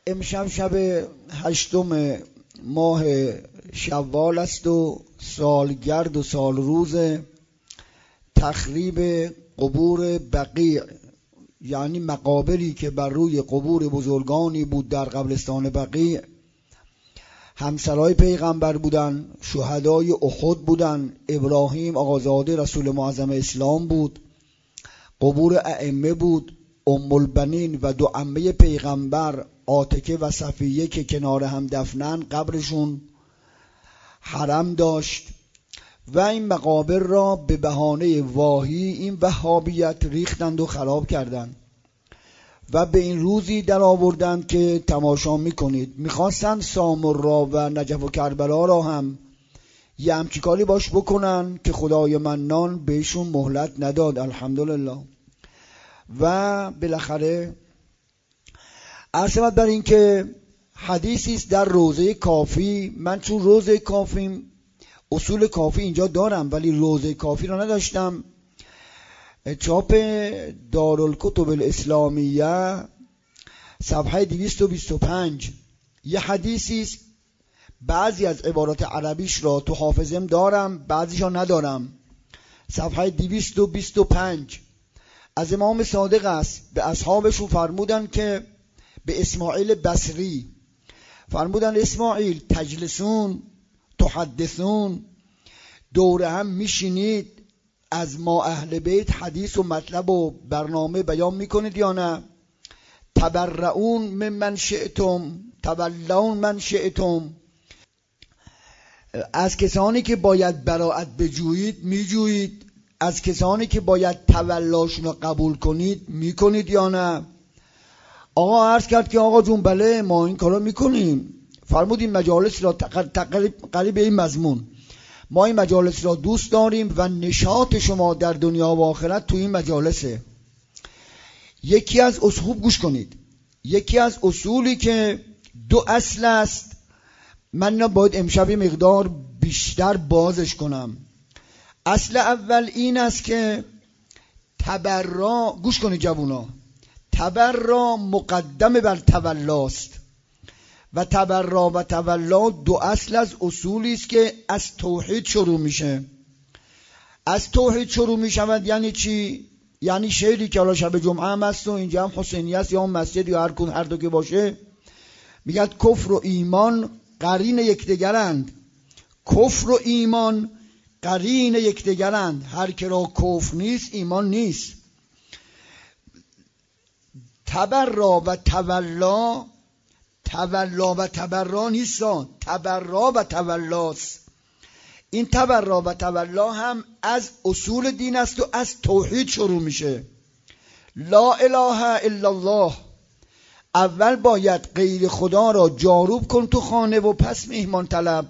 امشب شب 8 ماه شوال است و سالگرد و سال روز تخریب قبور بقیع، یعنی مقابری که بر روی قبور بزرگانی بود در قبرستان بقیع. همسرای پیغمبر بودن، شهدای احد بودن، ابراهیم آقازاده رسول معظم اسلام بود، قبور ائمه بود، ام البنین و 2 عمه پیغمبر عاتکه و صفیه که کنار هم دفنن قبرشون حرم داشت و این مقابر را به بهانه واهی این وهابیت ریختند و خراب کردند و به این روزی در آوردند که تماشا میکنید. میخواستن سامرا و نجف و کربلا را هم یه همچی کاری باش بکنن که خدای منان بهشون مهلت نداد الحمدلله. و بالاخره عرض بر این که حدیثی است در روضه کافی. من چون روضه کافی اصول کافی اینجا دارم ولی روضه کافی را نداشتم. چاپ دارالکتب الاسلامیه صفحه 225 یه حدیثی است، بعضی از عبارات عربیش را تو حافظم دارم بعضیشا ندارم. صفحه 225 از امام صادق است، به اصحابشون فرمودن که به اسماعیل بصری فرمودن اسماعیل تجلسون تحدثون، دور هم میشینید از ما اهل بیت حدیث و مطلب و برنامه بیان میکنید یا نه؟ تبرعون من شئتم تولون من شئتم، از کسانی که باید براءت بجویید میجویید، از کسانی که باید تولاشون رو قبول کنید میکنید یا نه؟ آقا عرض کرد که آقا جون بله ما این کارو میکنیم. فرمودیم مجالس را قریب این مضمون، ما این مجالس را دوست داریم و نشاط شما در دنیا و آخرت تو این مجالسه. یکی از اصول گوش کنید، یکی از اصولی که 2 اصل است، من باید امشب مقدار بیشتر بازش کنم. اصل اول این است که تبرا، گوش کنید جوونا، تبرا مقدم بر تولاست و تبرا و تولا 2 اصل از اصولی است که از توحید شروع میشه. از توحید شروع میشود یعنی چی؟ یعنی شعری که حالا شب جمعه هم هست و اینجا هم حسینی است یا مسجد یا هر دو که باشه، میگن کفر و ایمان قرین یکدیگرند، کفر و ایمان قرین یکدیگرند، هر که را کفر نیست ایمان نیست. تبرا و تولا، تولا و تبرا نیست، تبرا و تولاست. این تبرا و تولا هم از اصول دین است و از توحید شروع میشه. لا اله الا الله، اول باید غیر خدا را جاروب کن تو خانه و پس میهمان طلب.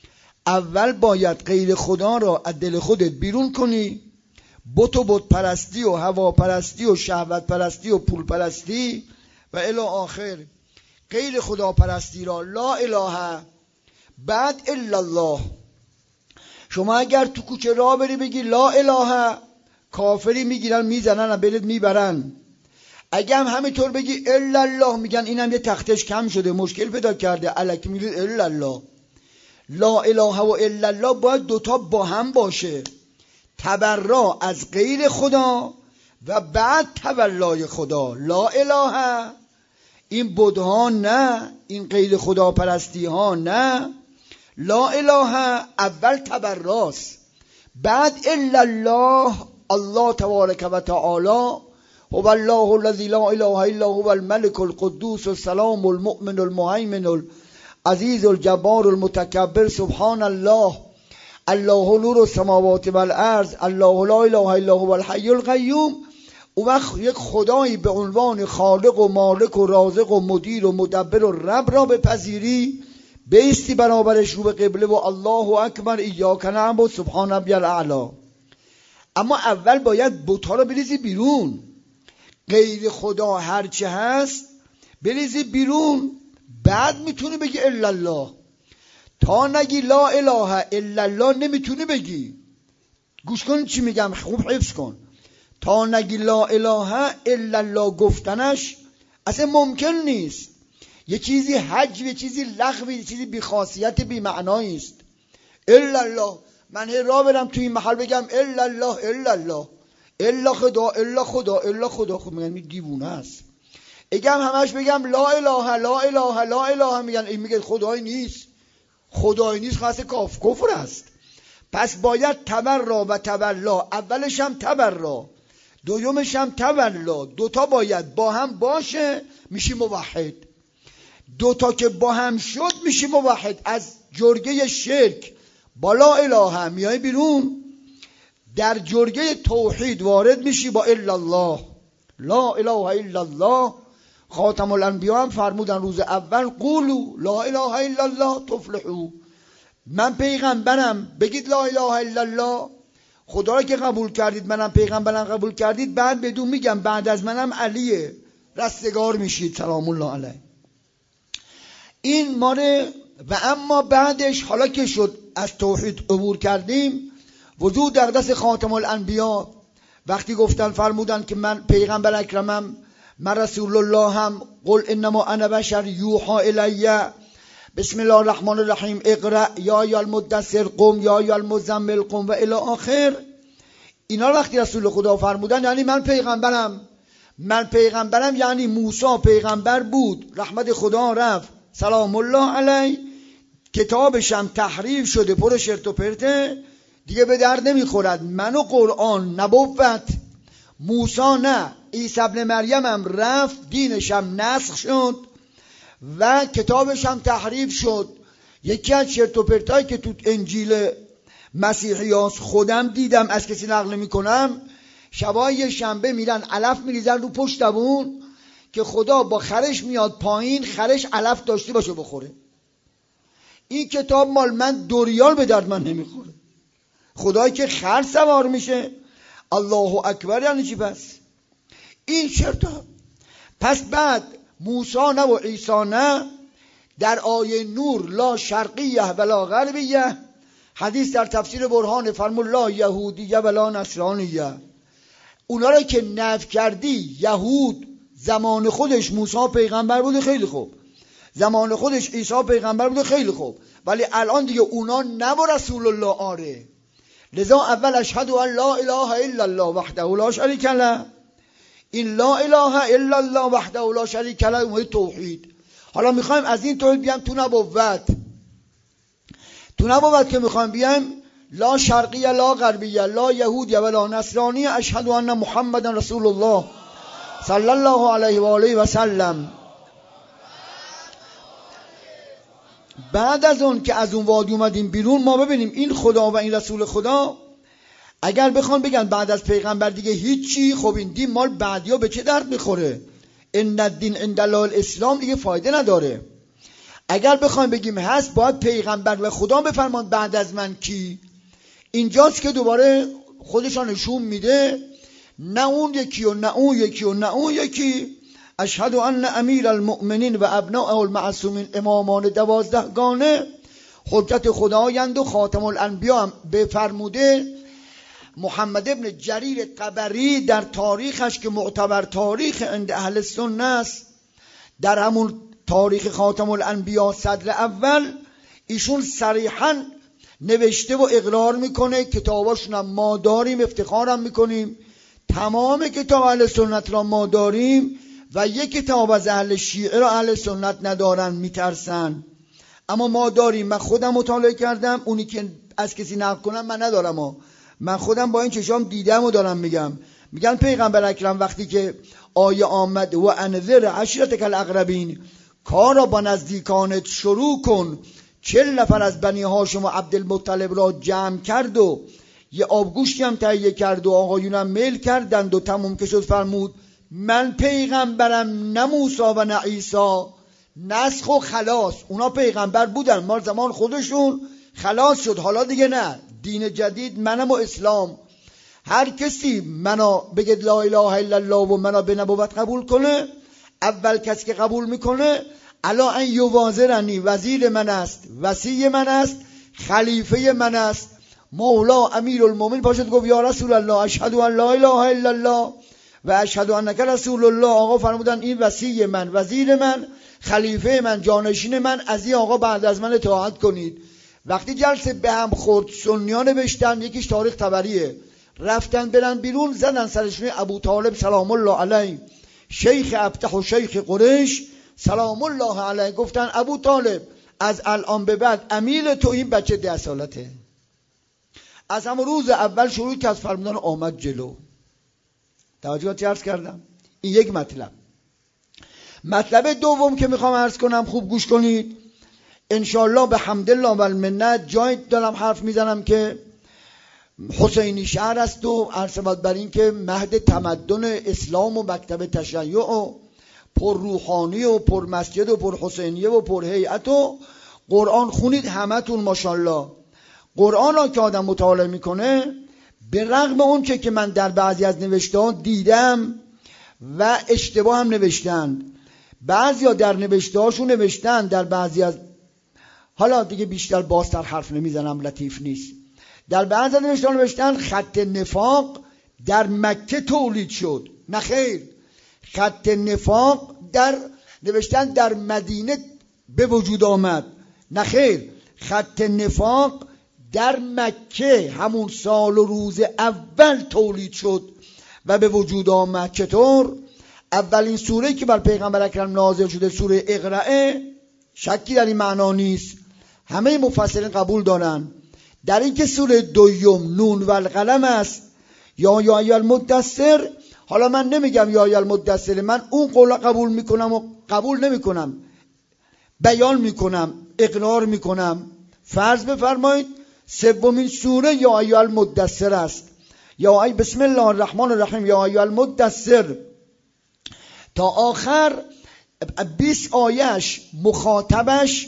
اول باید غیر خدا را از دل خودت بیرون کنی، بت و بت پرستی و هوا پرستی و شهوت پرستی و پول پرستی و الی آخر، غیر خدا پرستی را لا اله بعد الا الله. شما اگر تو کوچه راه بری بگی لا اله، کافری میگیرن میزنن بلد میبرن. اگه هم همینطور بگی الا الله، میگن اینم یه تختش کم شده مشکل پیدا کرده الکی میگید الا الله. لا اله و الا الله باید 2 تا با هم باشه، تبرا از غیر خدا و بعد تولای خدا. لا اله این بت‌ها نه، این غیر خدا پرستی ها نه، لا اله اول تبراست، بعد الا الله. الله تبارک و تعالی هو الله الذی لا اله الا هو الملك القدوس السلام المؤمن المهیمن العزیز الجبار المتکبر سبحان الله، الله نور السماوات والارض، الله لا اله الا هو الحی القیوم. اون وقت یک خدایی به عنوان خالق و مالک و رازق و مدیر و مدبر و رب را بپذیری، بیستی برابرش رو به قبله و الله اکبر ایاک نعبد سبحان ربی الاعلی. اما اول باید بت‌ها رو بریزی بیرون، غیر خدا هرچه هست بریزی بیرون، بعد میتونی بگی الا الله. تا نگی لا اله الا الله نمیتونی بگی. گوش کن چی میگم، خوب حفظ کن. تا نگی لا اله الا الله گفتنش اصلا ممکن نیست. یه چیزی حج، یه چیزی لغو، یه چیزی بی خاصیت، بی معنایی است. الا الله، من راه برم توی این محل بگم الا الله الا الله، الا خدا الا خدا الا خدا، خب میگن دیوونه است. اگم همش بگم لا اله لا اله لا اله، میگن این میگه خدایی نیست. خدایی نیست خاص کفر است. پس باید تبرا و تولا، اولش هم تبرا دویمش هم تولا، دوتا باید با هم باشه میشی موحد. دوتا که با هم شد میشی موحد. از جرگه شرک با لا اله میای بیرون، در جرگه توحید وارد میشی با الا الله، لا اله الا الله. خاتم الانبیا هم فرمودن روز اول قولوا لا اله الا الله تفلحوا، من پیغمبرم بگید لا اله الا الله. خدا را که قبول کردید، منم پیغمبرم قبول کردید، بعد بدون میگم بعد از منم علیه، رستگار میشید سلام الله علیه. این ماره. و اما بعدش حالا که شد از توحید عبور کردیم، وجود در دست خاتم الانبیا وقتی گفتن فرمودن که من پیغمبر اکرمم، من رسول الله هم، قل انما انا بشر یوحا الی، بسم الله الرحمن الرحیم، اقرأ یا یا المدثر قم یا یا المزمل قم و الی آخر. اینا وقتی رسول خدا فرمودن یعنی من پیغمبرم. من پیغمبرم یعنی موسی پیغمبر بود، رحمت خدا رفت سلام الله علیه، کتابشم تحریف شده پر شرط و پرته، دیگه به درد نمیخورد. من و قرآن نبوت، موسی نه، عیسی ابن مریم هم رفت، دینشم نسخ شد و کتابشم تحریف شد. یکی از شرط و پرتایی که تو انجیل مسیحیاس خودم دیدم، از کسی نقل میکنم، شبای شنبه میرن علف میریزن رو پشت دوون که خدا با خرش میاد پایین، خرش علف داشته باشه بخوره. این کتاب مال من دوریال به درد من نمیخوره. خدایی که خر سوار میشه، الله اکبر یعنی چی؟ پس این شرطا. پس بعد موسی نه و عیسی نه، در آیه نور لا شرقیه ولا غربیه، حدیث در تفسیر برهان فرمود لا یهودیه ولا نصرانیه. اونا را که نفی کردی، یهود زمان خودش موسی پیغمبر بوده خیلی خوب، زمان خودش عیسی پیغمبر بوده خیلی خوب، ولی الان دیگه اونا نه و رسول الله آره. لذا اول اشهد ان لا اله الا الله وحده لا شریک له، این لا اله الا الله وحده لا شریک له اومده توحید. حالا میخوایم از این توحید بیام تو نبوت. تو نبوت که میخوایم بیام لا شرقیه لا غربیه لا یهودیه ولا نصرانیه، اشهد ان محمد رسول الله صلی الله علیه و آله و سلم. بعد از اون که از اون وادی اومدیم بیرون، ما ببینیم این خدا و این رسول خدا اگر بخوان بگن بعد از پیغمبر دیگه هیچی، خب این دین مال بعدیا به چه درد میخوره؟ ان الدین عند الله الاسلام دیگه فایده نداره. اگر بخوایم بگیم هست، باید پیغمبر و خدا بفرمان بعد از من کی. اینجاست که دوباره خودشان نشون میده نه اون یکی و نه اون یکی و نه اون یکی. اشهد ان امیر المؤمنین و ابناء المعصومین، امامان 12 گانه حجت خدایند و خاتم الانبیا هم بفرموده. محمد ابن جریر طبری در تاریخش که معتبر تاریخ عند اهل سنت است، در همون تاریخ خاتم الانبیا صدر اول، ایشون صریحا نوشته و اقرار میکنه، کتاباشون هم ما داریم، افتخارم میکنیم، تمام کتاب اهل سنت را ما داریم و یک کتاب از اهل شیعه را اهل سنت ندارن، میترسن، اما ما داریم. من خودم مطالعه کردم، اونی که از کسی نقل کنم من ندارم، من خودم با این چشام دیدم و دارم میگم. میگن پیغمبر اکرم وقتی که آیه آمد و انذر عشیرتک الاقربین، کار را با نزدیکانت شروع کن، 40 نفر از بنی هاشم و عبدالمطلب را جمع کرد و یه آبگوشتی هم تهیه کرد و آقایونم میل کردند و تموم که شد فرمود من پیغمبرم، نه موسی و نه عیسی، نسخ و خلاص. اونا پیغمبر بودن، ما زمان خودشون خلاص شد، حالا دیگه نه، دین جدید منم و اسلام. هر کسی منو بگید لا اله الا الله و منو به نبوت قبول کنه، اول کسی که قبول میکنه الا ان یوازرنی، وزیر من است، وصی من است، خلیفه من است. مولا امیر المومنین پاشد گفت یا رسول الله اشهد ان لا اله الا الله و اشهد انک رسول الله. آقا فرمودن این وصی من، وزیر من، خلیفه من، جانشین من، از این آقا بعد از من اطاعت کنید. وقتی جلسه به هم خورد سنی‌ها نوشتن، یکیش تاریخ طبریه، رفتن برن بیرون زدن سرشون ابو طالب سلام الله علیه، شیخ ابطح و شیخ قریش سلام الله علیه، گفتن ابو طالب از الان به بعد امیل تو این بچه 10 سالته. از همون روز اول شروع که از فرمودن آمد جلو. توجهاتی عرض کردم. این یک مطلب. مطلب دوم که میخوام عرض کنم، خوب گوش کنید انشالله به حمدالله و المنت. جای دارم حرف میزنم که حسینی شهر است و عرض بر این که مهد تمدن اسلام و مکتب تشیع و پر روحانی و پر مسجد و پر حسینیه و پر هیئت و قرآن خونید همتون ماشاءالله. قرآن را که آدم مطالعه میکنه، به رغم اون که من در بعضی از نوشته ها دیدم و اشتباه هم نوشتن، بعضی ها در نوشته هاشون نوشتن، در بعضی از، حالا دیگه بیشتر بازتر حرف نمیزنم لطیف نیست، در بعضی از نوشته ها نوشتن خط نفاق در مکه تولید شد. نه خیر، خط نفاق نوشتن در مدینه به وجود آمد. نه خیر، خط نفاق در مکه همون سال و روز اول تولید شد و به وجود آمد. چطور؟ اولین سوره که بر پیغمبر اکرم نازل شده سوره اقرأ، شکی در این معنا نیست، همه مفسرین قبول دارن در این که سوره دوم نون و القلم است یا ایها المدثر. حالا من نمیگم یا ایها المدثر، من اون قول قبول میکنم و قبول نمیکنم، بیان میکنم، اقرار میکنم. فرض بفرمایید سومین سوره یا ایها المدثر است، یا ای بسم الله الرحمن الرحیم یا ایها المدثر تا آخر 20 آیهش مخاطبش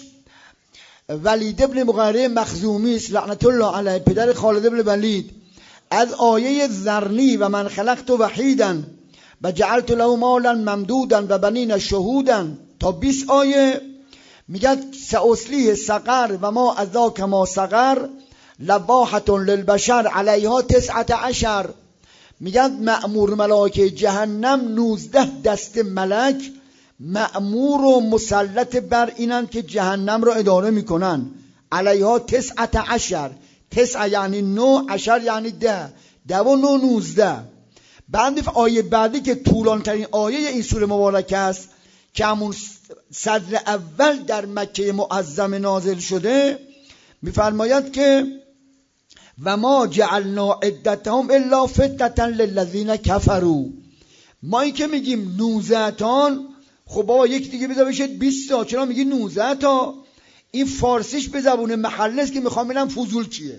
ولید ابن مغیره مخزومی است لعنت الله علیه، پدر خالد ابن ولید. از آیه ذرنی و من خلقت وحیدا و جعلت له مالا ممدودا و بنین شهودا تا 20 آیه میگه سأصلیه سقر و ما اذاک ما سقر لواحة للبشر علیها 19. میگن مأمور ملائکه جهنم 19 دست ملک مأمور و مسلط بر اینن که جهنم رو اداره میکنن. علیها 19، 9 یعنی 9، 10 یعنی 10 و 9 19. بعد آیه بعدی که طولانی ترین آیه این سوره مبارکه است که همون صدر اول در مکه معظم نازل شده، میفرماید که و ما جعلنا عدتهم الا فتنة للذین کفروا. ما این که میگیم 19 تا، خب بابا یک دیگه بذار بشه 20 تا، چرا میگی 19 تا؟ این فارسیش به زبون محلی است که میخوام ببینم فضول چیه.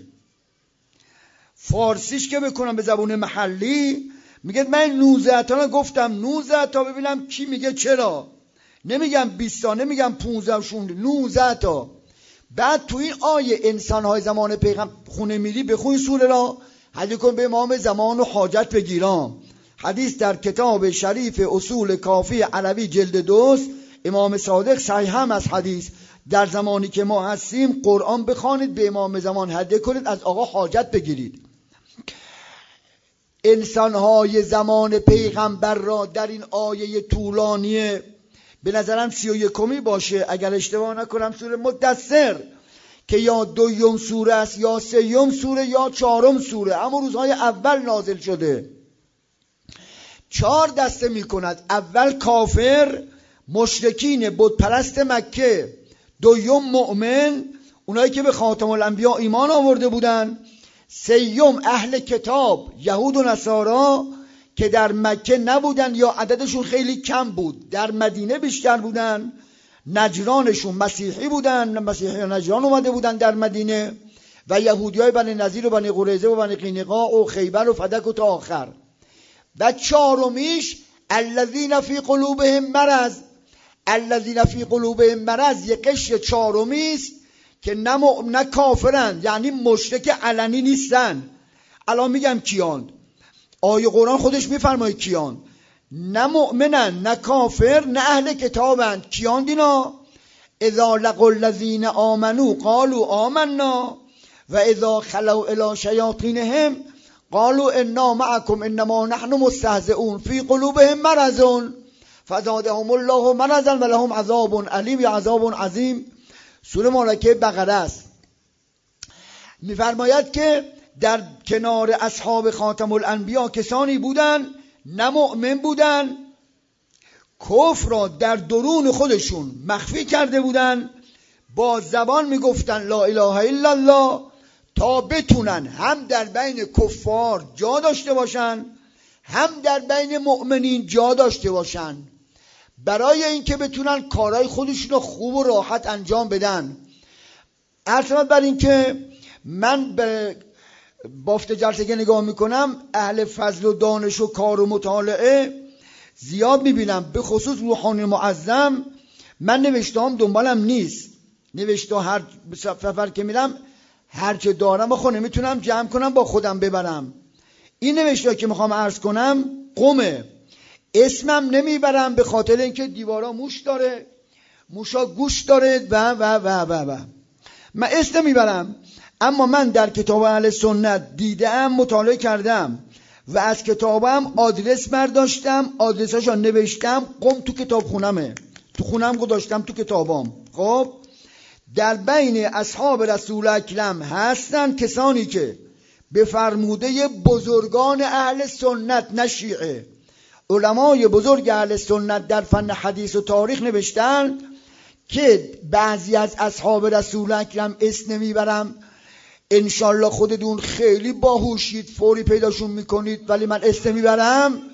فارسیش که بکنم به زبون محلی میگه من 19 تا گفتم 19 تا، ببینم کی میگه چرا. نمیگم 20 تا، نمیگم 15 و 16، 19 تا. بعد تو این آیه انسان‌های زمان پیغمبر خونه میری بخون سوره را، حدیث کن به امام زمان و حاجت بگیرام. حدیث در کتاب شریف اصول کافی علوی جلد 2، امام صادق صحیح هم از حدیث در زمانی که ما هستیم قرآن بخوانید، به امام زمان هدیه کنید، از آقا حاجت بگیرید. انسان‌های زمان پیغمبر را در این آیه طولانی به نظرم 31 باشه اگر اشتباه نکنم سوره مدثر که یا 2 سوره است یا 3 سوره یا 4 سوره، اما روزهای اول نازل شده. 4 دسته می کند. اول کافر، مشرکین بت پرست مکه. 2 مؤمن، اونایی که به خاتم الانبیا ایمان آورده بودن. 3 اهل کتاب، یهود و نصارا که در مکه نبودن یا عددشون خیلی کم بود، در مدینه بیشتر بودن. نجرانشون مسیحی بودن، مسیحی و نجران اومده بودن در مدینه، و یهودی های بنی نظیر و بنی قریظه و بنی قینقاع و خیبر و فدک و تا آخر. و 4میش الذین فی قلوبهم مرض. الذین فی قلوبهم مرض یک قشر 4می است که نه کافرن، یعنی مشرک علنی نیستن. الان میگم کیان، آیه قرآن خودش میفرماید کیان. نه مؤمنن، نه کافر، نه اهل کتابن. کیان دینا؟ اذا لقوا الذین آمنوا قالوا آمنا و اذا خلوا الی شیاطینهم قالوا انا معكم انما نحن مستهزئون فی قلوبهم مرض فزادهم الله مرضا ولهم عذاب علیم یا عذاب عظیم. سوره مبارکه بقره است. میفرماید که در کنار اصحاب خاتم الانبیا کسانی بودن نه مؤمن بودن، کفر را در درون خودشون مخفی کرده بودن، با زبان میگفتن لا اله الا الله تا بتونن هم در بین کفار جا داشته باشن هم در بین مؤمنین جا داشته باشن، برای اینکه بتونن کارهای خودشون رو خوب و راحت انجام بدن. عرض بر این که من به بافت جلسه که نگاه میکنم اهل فضل و دانش و کار و مطالعه زیاد میبینم، به خصوص روحانی معظم. من نوشتهام دنبالم نیست، نوشته هر سفر که میرم هر چه دارم و خود نمیتونم جمع کنم با خودم ببرم. این نوشته که میخوام عرض کنم قمه، اسمم نمیبرم به خاطر اینکه دیوارا موش داره، موشا گوش داره و من اسم نمیبرم. اما من در کتاب اهل سنت دیدم، مطالعه کردم و از کتابم آدرس برداشتم، آدرساشو نوشتم، قم تو کتاب خونمه، تو خونم گذاشتم تو کتابام. خب در بین اصحاب رسول اکرم هستن کسانی که به فرموده بزرگان اهل سنت نه شیعه، علمای بزرگ اهل سنت در فن حدیث و تاریخ نوشتن که بعضی از اصحاب رسول اکرم اسم نمیبرم، انشالله خودتون خیلی باهوشید فوری پیداشون میکنید، ولی من اسم نمیبرم.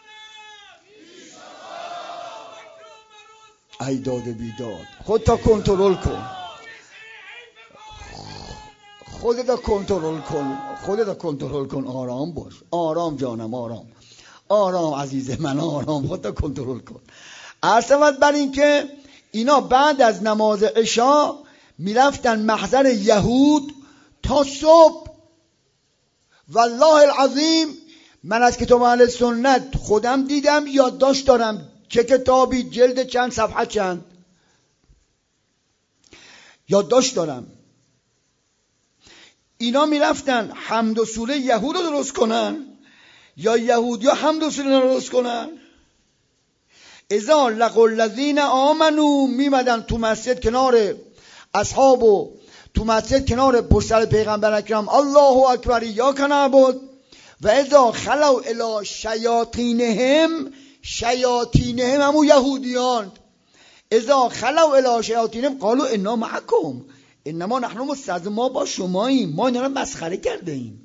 ای داد بیداد، خودتا کنترل کن، خودتا کنترل کن، آرام باش، آرام جانم، آرام عزیز من، آرام، خودتا کنترل کن. عرض بر این که اینا بعد از نماز عشا میرفتن محضر یهود تا صبح. والله العظیم من از کتاب اهل سنت خودم دیدم، یادداشت دارم چه کتابی، جلد چند، صفحه چند، یادداشت دارم. اینا میرفتن حمد و سوره یهود رو درست کنن یا یهودی ها حمد و سوره رو درست کنن. اذا لقوا الذین آمنوا میمدن تو مسجد کنار اصحاب و تو مسجد کنار پشت پیغمبر اکرم الله اکبر یا نعبد و اذا خلوا الی شیاطینهم همون یهودیان، اذا خلوا الی شیاطینهم قالوا انا معکم انما نحن مستهزئون، ما با شماییم، ما اینا رو مسخره کرده ایم،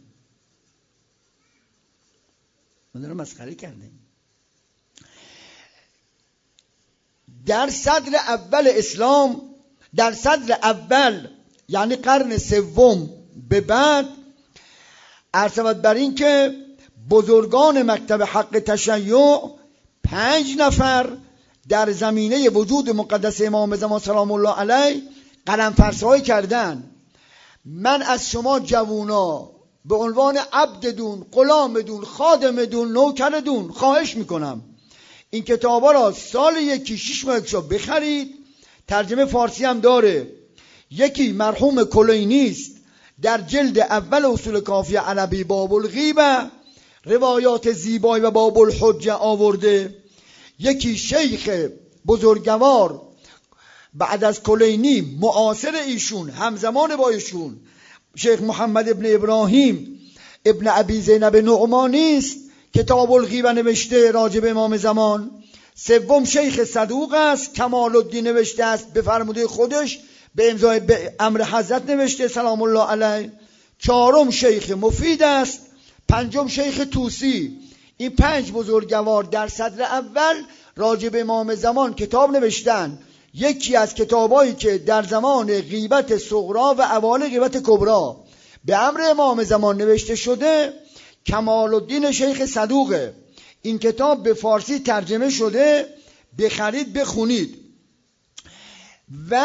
در صدر اول اسلام، در صدر اول یعنی قرن سوم به بعد، عرض بر این که بزرگان مکتب حق تشیع 5 نفر در زمینه وجود مقدس امام زمان سلام الله علیه قلم فرسایی کردن. من از شما جوونا به عنوان عبددون، غلامدون، خادمدون، نوکردون خواهش میکنم این کتابا را سال یکی 6 ماه بخرید. ترجمه فارسی هم داره. یکی مرحوم کلینی است در جلد اول اصول کافی عربی باب الغیبه روایات زیبایی و باب الحجه آورده. یکی شیخ بزرگوار بعد از کلینی معاصر ایشون، همزمان با ایشون، شیخ محمد ابن ابراهیم ابن ابی زینب نعمانی است، کتاب الغیبه نوشته راجع به امام زمان. سوم شیخ صدوق است، کمال الدین نوشته است به فرموده خودش، به امضای به امر حضرت نوشته سلام الله علیه. چهارم شیخ مفید است. پنجم شیخ طوسی. این 5 بزرگوار در صدر اول راجع به امام زمان کتاب نوشتن. یکی از کتابایی که در زمان غیبت صغرا و اوایل غیبت کبرا به امر امام زمان نوشته شده کمال الدین شیخ صدوقه. این کتاب به فارسی ترجمه شده، بخرید بخونید. و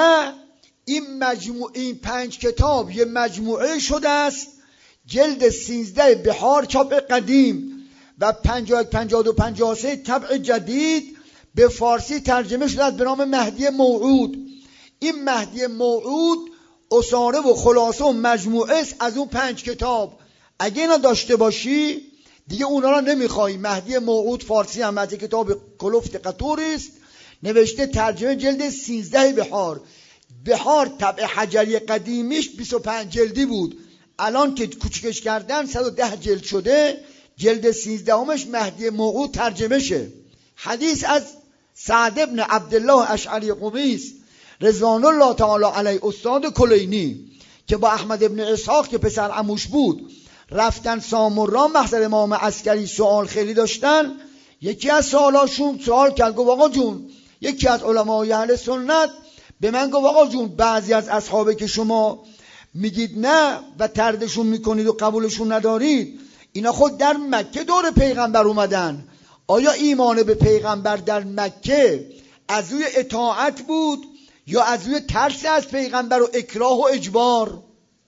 این 5 کتاب یه مجموعه شده است، جلد 13 بهار چاپ قدیم و 51 52 53 طبع جدید به فارسی ترجمه شده است به نام مهدی موعود. این مهدی موعود اساره و خلاصه و مجموعه است از اون 5 کتاب. اگه اینا داشته باشی دیگه اونا را نمیخوای. مهدی موعود فارسی هم از کتاب کلفت قطوری است نوشته، ترجمه جلد 13 بهار طبع حجری قدیمیش 25 جلدی بود، الان که کوچکش کردن 110 جلد شده. جلد 13مش مهدی موعود ترجمه شه. حدیث از سعد ابن عبدالله اشعری قمی است رضوان الله تعالی علیه، استاد کلینی، که با احمد ابن اسحاق که پسر عموش بود رفتن سامرا محضر امام عسکری، سوال خیلی داشتن. یکی از سوالاشون سوال کرد، گفت آقا جون، یکی از علمای اهل سنت به من گفت آقا جون، بعضی از اصحابه که شما میگید نه و تردشون میکنید و قبولشون ندارید، اینا خود در مکه دور پیغمبر اومدن، آیا ایمان به پیغمبر در مکه از روی اطاعت بود یا از روی ترس از پیغمبر و اکراه و اجبار؟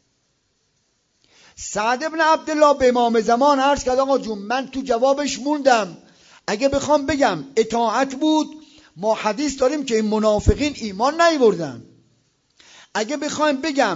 سعد ابن عبدالله به امام زمان عرض کرد آقا جون، من تو جوابش موندم. اگه بخوام بگم اطاعت بود، ما حدیث داریم که این منافقین ایمان نیاوردن. اگه بخوایم بگم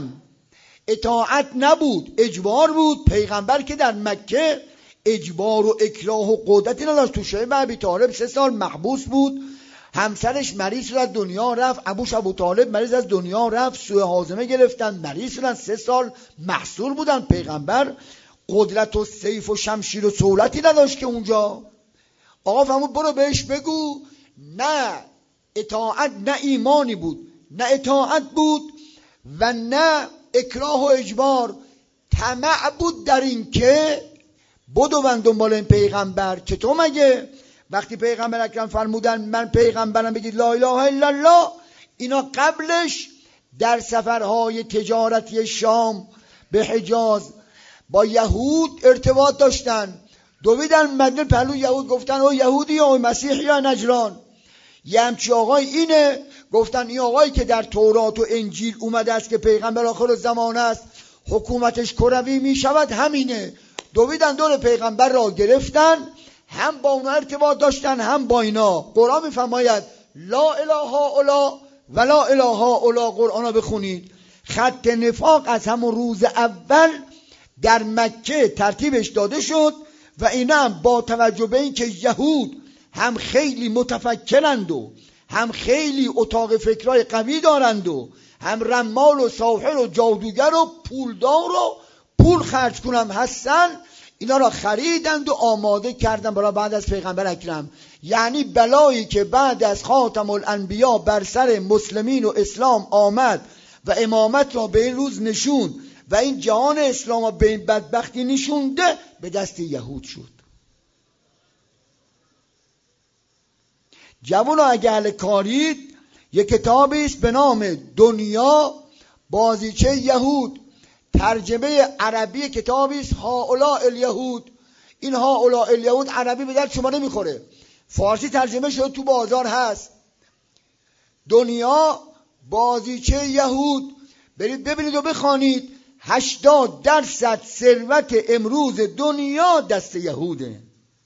اطاعت نبود، اجبار بود، پیغمبر که در مکه اجبار و اکراه و قدرتی نداشت. تو شیب ابی طالب 3 سال محبوس بود، همسرش مریض شد از دنیا رفت، ابوش ابو طالب مریض از دنیا رفت، سوء هاضمه گرفتن، مریض شدن، 3 سال محصور بودن. پیغمبر قدرت و سیف و شمشیر و سهولتی نداشت که اونجا. آقا فرمود برو بهش بگو نه اطاعت نه ایمانی بود، نه اطاعت بود و نه اکراه و اجبار، طمع بود در این که بدون دنبال این پیغمبر. که تو مگه وقتی پیغمبر اکرم فرمودن من پیغمبرم بگید لا اله الا الله، اینا قبلش در سفرهای تجارتی شام به حجاز با یهود ارتباط داشتن، دویدن مدینه پهلو یهود، گفتن او یهودی یا مسیحی یا نجران، یه همچی آقای اینه، گفتن این آقایی که در تورات و انجیل اومده است که پیغمبر آخر زمان است، حکومتش کروی می شود، همینه. دویدن دور پیغمبر را گرفتن، هم با اونا ارتباط داشتن هم با اینا. قرآن میفرماید لا اله الا و لا اله الا، قرآن را بخونید. خط نفاق از همون روز اول در مکه ترتیبش داده شد و اینا هم با توجه به این که یهود هم خیلی متفکرند و هم خیلی اتاق فکرای قوی دارند و هم رمال و ساحر و جادوگر و پولدار و پول خرج کنم هستن، اینا را خریدند و آماده کردن برای بعد از پیغمبر اکرم. یعنی بلایی که بعد از خاتم الانبیا بر سر مسلمین و اسلام آمد و امامت را به این روز نشون و این جهان اسلام را به این بدبختی نشونده، به دست یهود شد. جوانو اگه اهل کارید، یک کتابی است به نام دنیا بازیچه یهود، ترجمه عربی کتابی است هؤلاء الیهود. این هؤلاء الیهود عربی به درد شما نمیخوره، فارسی ترجمه شده تو بازار هست. دنیا بازیچه یهود، برید ببینید و بخوانید. 80% ثروت امروز دنیا دست یهوده.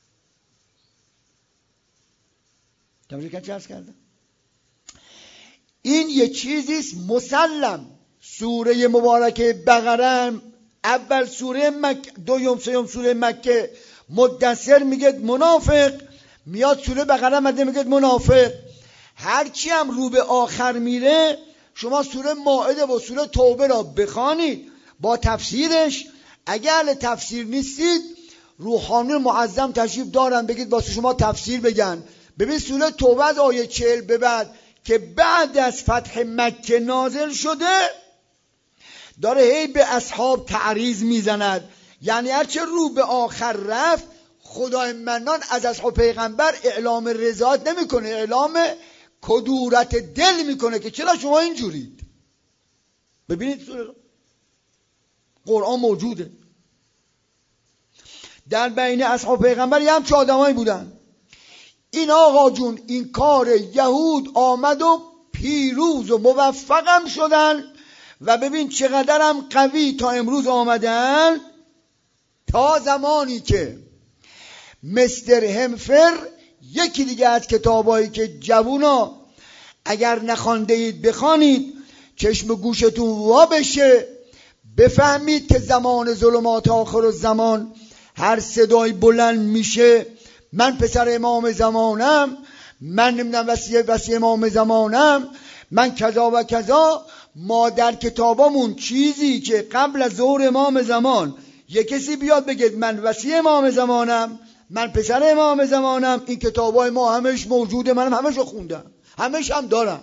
این یه چیزیست مسلم. سوره مبارکه بقره اول سوره مکه، دوم سوم سوره مکه مدثر میگه منافق، میاد سوره بقره مده میگه منافق. هرچی هم رو به آخر میره، شما سوره مائده و سوره توبه را بخوانید با تفسیرش. اگر تفسیر نیستید، روحانی معظم تشریف دارن بگید واسه شما تفسیر بگن. ببین سوره توبه از آیه 40 به بعد که بعد از فتح مکه نازل شده، داره هی به اصحاب تعریض میزند. یعنی هرچه رو به آخر رفت، خدای منان از اصحاب پیغمبر اعلام رضایت نمیکنه، اعلام کدورت دل میکنه که چرا شما اینجورید. ببینید سوره قرآن موجوده. در بین اصحاب پیغمبر یه همچه آدمایی بودن. این آقا جون این کار یهود آمد و پیروز و موفقم شدن و ببین چقدرم قوی تا امروز آمدن، تا زمانی که مستر همفر، یکی دیگه از کتابایی که جوونا اگر نخوانده اید بخوانید، چشم گوشتون وا بشه، بفهمید که زمان ظلمات آخر الزمان هر صدای بلند میشه من پسر امام زمانم، من نمیدونم وصی امام زمانم، من کذا و کذا. ما در کتابامون چیزی که قبل از ظهور امام زمان یک کسی بیاد بگه من وصی امام زمانم، من پسر امام زمانم، این کتابای ما همش موجوده، منم همش رو خوندم، همش هم دارم.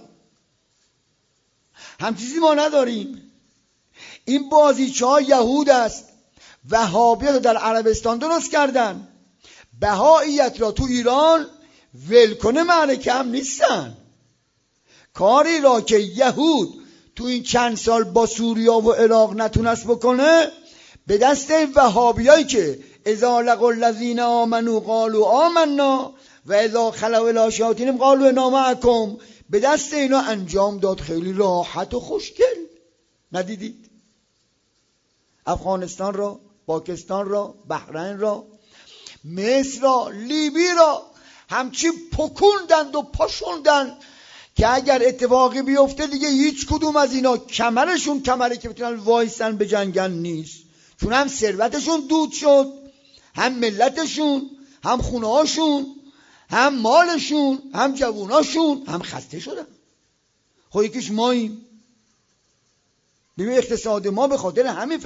هم چیزی ما نداریم. این بازیچه ها یهود است، وهابیت رو در عربستان درست کردن، بهاییت را تو ایران ولکنه معرکه هم نیستن. کاری را که یهود تو این چند سال با سوریا و عراق نتونست بکنه به دست این وهابیایی که اذا لقوا الذین آمنوا قالوا آمنا و اذا خلوا الی شیاطینهم قالوا انا معکم، به دست اینا انجام داد. خیلی راحت و خوشگل. ندیدید؟ افغانستان را، پاکستان را، بحرین را، مصر را، لیبی را همچی پکوندند و پاشوندند که اگر اتفاقی بیفته دیگه هیچ کدوم از اینا کمرشون کمری که بتونن وایسن به جنگن نیست. چون هم ثروتشون دود شد، هم ملتشون، هم خونهاشون، هم مالشون، هم جووناشون، هم خسته شدن. خب یکیش ماییم. ببین اقتصاد ما به خاطر همین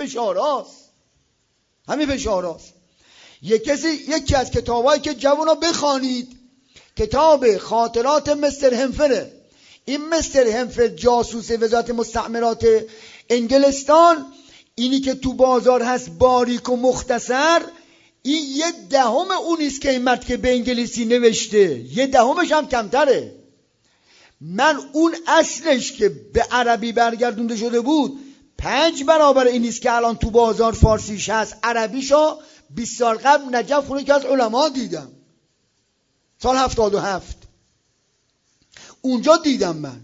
فشاراست. یکی از کتابایی که جوونا بخوانید کتاب خاطرات مستر همفره. این مستر همفر جاسوس وزارت مستعمرات انگلستان، اینی که تو بازار هست باریک و مختصر، این 1/10 اونیست که این مرد که به انگلیسی نوشته، 1/10 هم کمتره. من اون اصلش که به عربی برگردونده شده بود 5 برابر اینیست که الان تو بازار فارسیش هست. عربیشو 20 سال قبل نجف خونه که از علما دیدم، سال 77 اونجا دیدم. من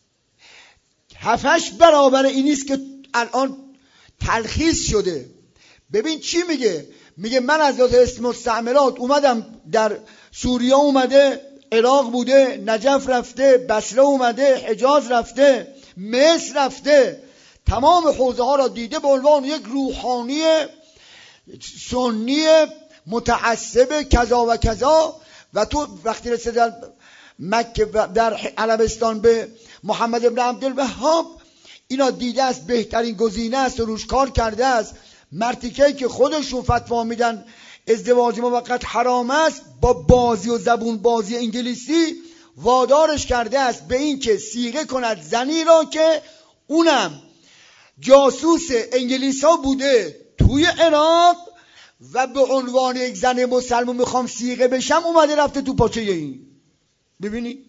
7-8 برابر اینیست که الان تلخیص شده. ببین چی میگه من از لحاظ مستعمرات اومدم، در سوریه اومده، عراق بوده، نجف رفته، بصره اومده، حجاز رفته، مصر رفته، تمام حوزه ها را دیده به عنوان یک روحانی سنی متعصب کذا و کذا. و تو وقتی رسید در مکه در عربستان به محمد ابن عبدالوهاب، اینا دیده است بهترین گزینه است و روش کار کرده است. مرتیکه‌ای که خودشون فتوا میدن ازدواج موقت حرام است، با بازی و زبون بازی انگلیسی وادارش کرده است به این که صیغه کند زنی را که اونم جاسوس انگلیس ها بوده توی عراق و به عنوان یک زن مسلمان میخوام صیغه بشم، اومده رفته تو پاچه این. ببینید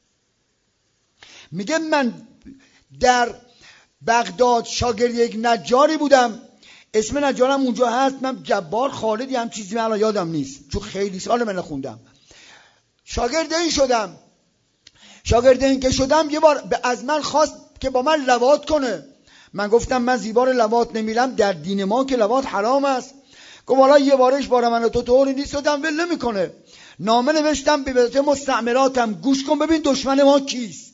میگه من در بغداد شاگرد یک نجاری بودم، اسم نجارم اونجا هست، من جبار خالدی هم چیزی من الان یادم نیست چون خیلی سال من خوندم. شاگرد این که شدم یه بار از من خواست که با من لواط کنه. من گفتم من زیبار لواط نمیرم، در دین ما که لواط حرام است. گفت والا یه بارش بار من تو طوری نیست، دادم ول نمیکنه. نامه نوشتم به وزارت مستعمراتم، گوش کن ببین دشمن ما کیست،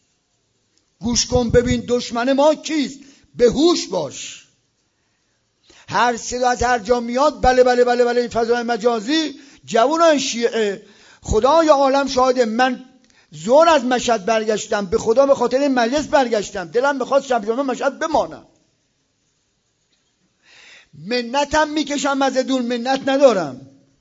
به هوش باش. هر صدا از هر جا میاد بله این فضای مجازی جوانان شیعه. خدای عالم شاهده، من زور از مشهد برگشتم، به خدا به خاطر این مجلس برگشتم، دلم بخواد شب جمعه مشهد بمانم. منتم میکشم از دون، منت ندارم،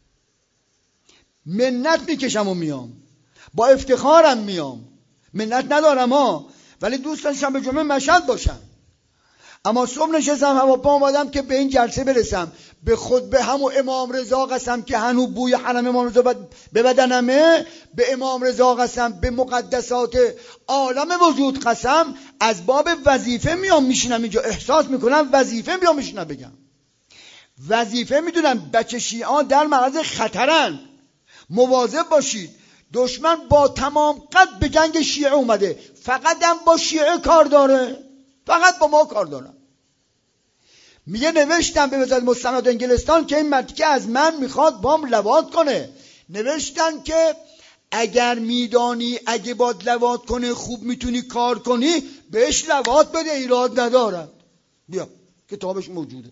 منت میکشم و میام، با افتخارم میام، منت ندارم ولی دوست داشتم به جمعه مشهد باشم. اما صبح نشستم هواپا اومدم که به این جلسه برسم، به همون امام رضا قسم که هنو بوی حرم امام رضا به بدنمه، به امام رضا قسم، به مقدسات عالم وجود قسم، از باب وظیفه میام میشینم اینجا، احساس میکنم وظیفه میام میشینم بگم. وظیفه میدونم بچه شیعان در معرض خطرن، مواظب باشید. دشمن با تمام قد به جنگ شیعه اومده، فقط هم با شیعه کار داره، فقط با ما کار داره. میگه نوشتم به وزارت مستعمرات انگلستان که این مدرکه از من میخواد بام لواط کنه. نوشتن که اگر میدانی اگه باد لواط کنه خوب میتونی کار کنی، بهش لواط بده، ایراد ندارد. بیا کتابش موجوده.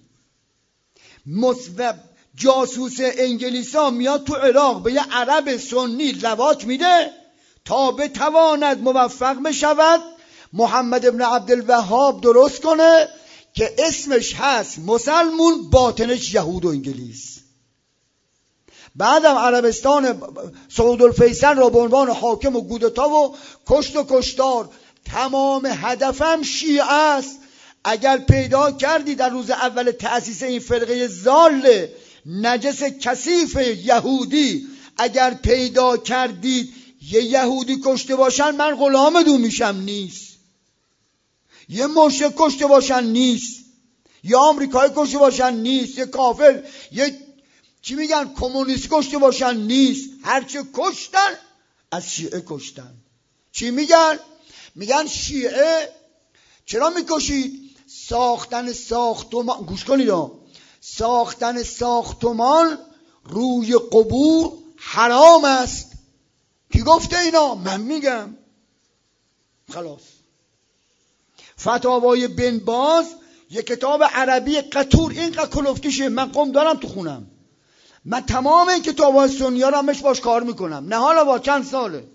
جاسوس انگلیس ها میاد تو عراق به یه عرب سنی لواط میده تا بتواند موفق بشود محمد ابن عبدالوهاب درست کنه که اسمش هست مسلمون، باطنش یهود و انگلیس. بعدم عربستان سعود الفیصل را به عنوان حاکم و کودتا و کشت و کشتار. تمام هدفم شیعه است. اگر پیدا کردی در روز اول تأسیس این فرقه ضال نجس کثیف یهودی، اگر پیدا کردید یه یهودی کشته باشن من غلامتون میشم، نیست. یه مشرک کشته باشن نیست، یه آمریکایی کشته باشن نیست، یه کافر، یه چی میگن کمونیست کشته باشن نیست. هرچه کشتن از شیعه کشتن. چی میگن؟ میگن شیعه چرا میکشید؟ ساختن ساختمان، گوش کنید، ساختن ساختمان روی قبور حرام است. کی گفته اینا؟ من میگم. خلاص. فتاوای بن باز یه کتاب عربی قطور اینقدر کلفتیشه، من قم دارم تو خونم. من تمام این کتابای سنی ها رو همش باش کار میکنم. نه حالا با چند ساله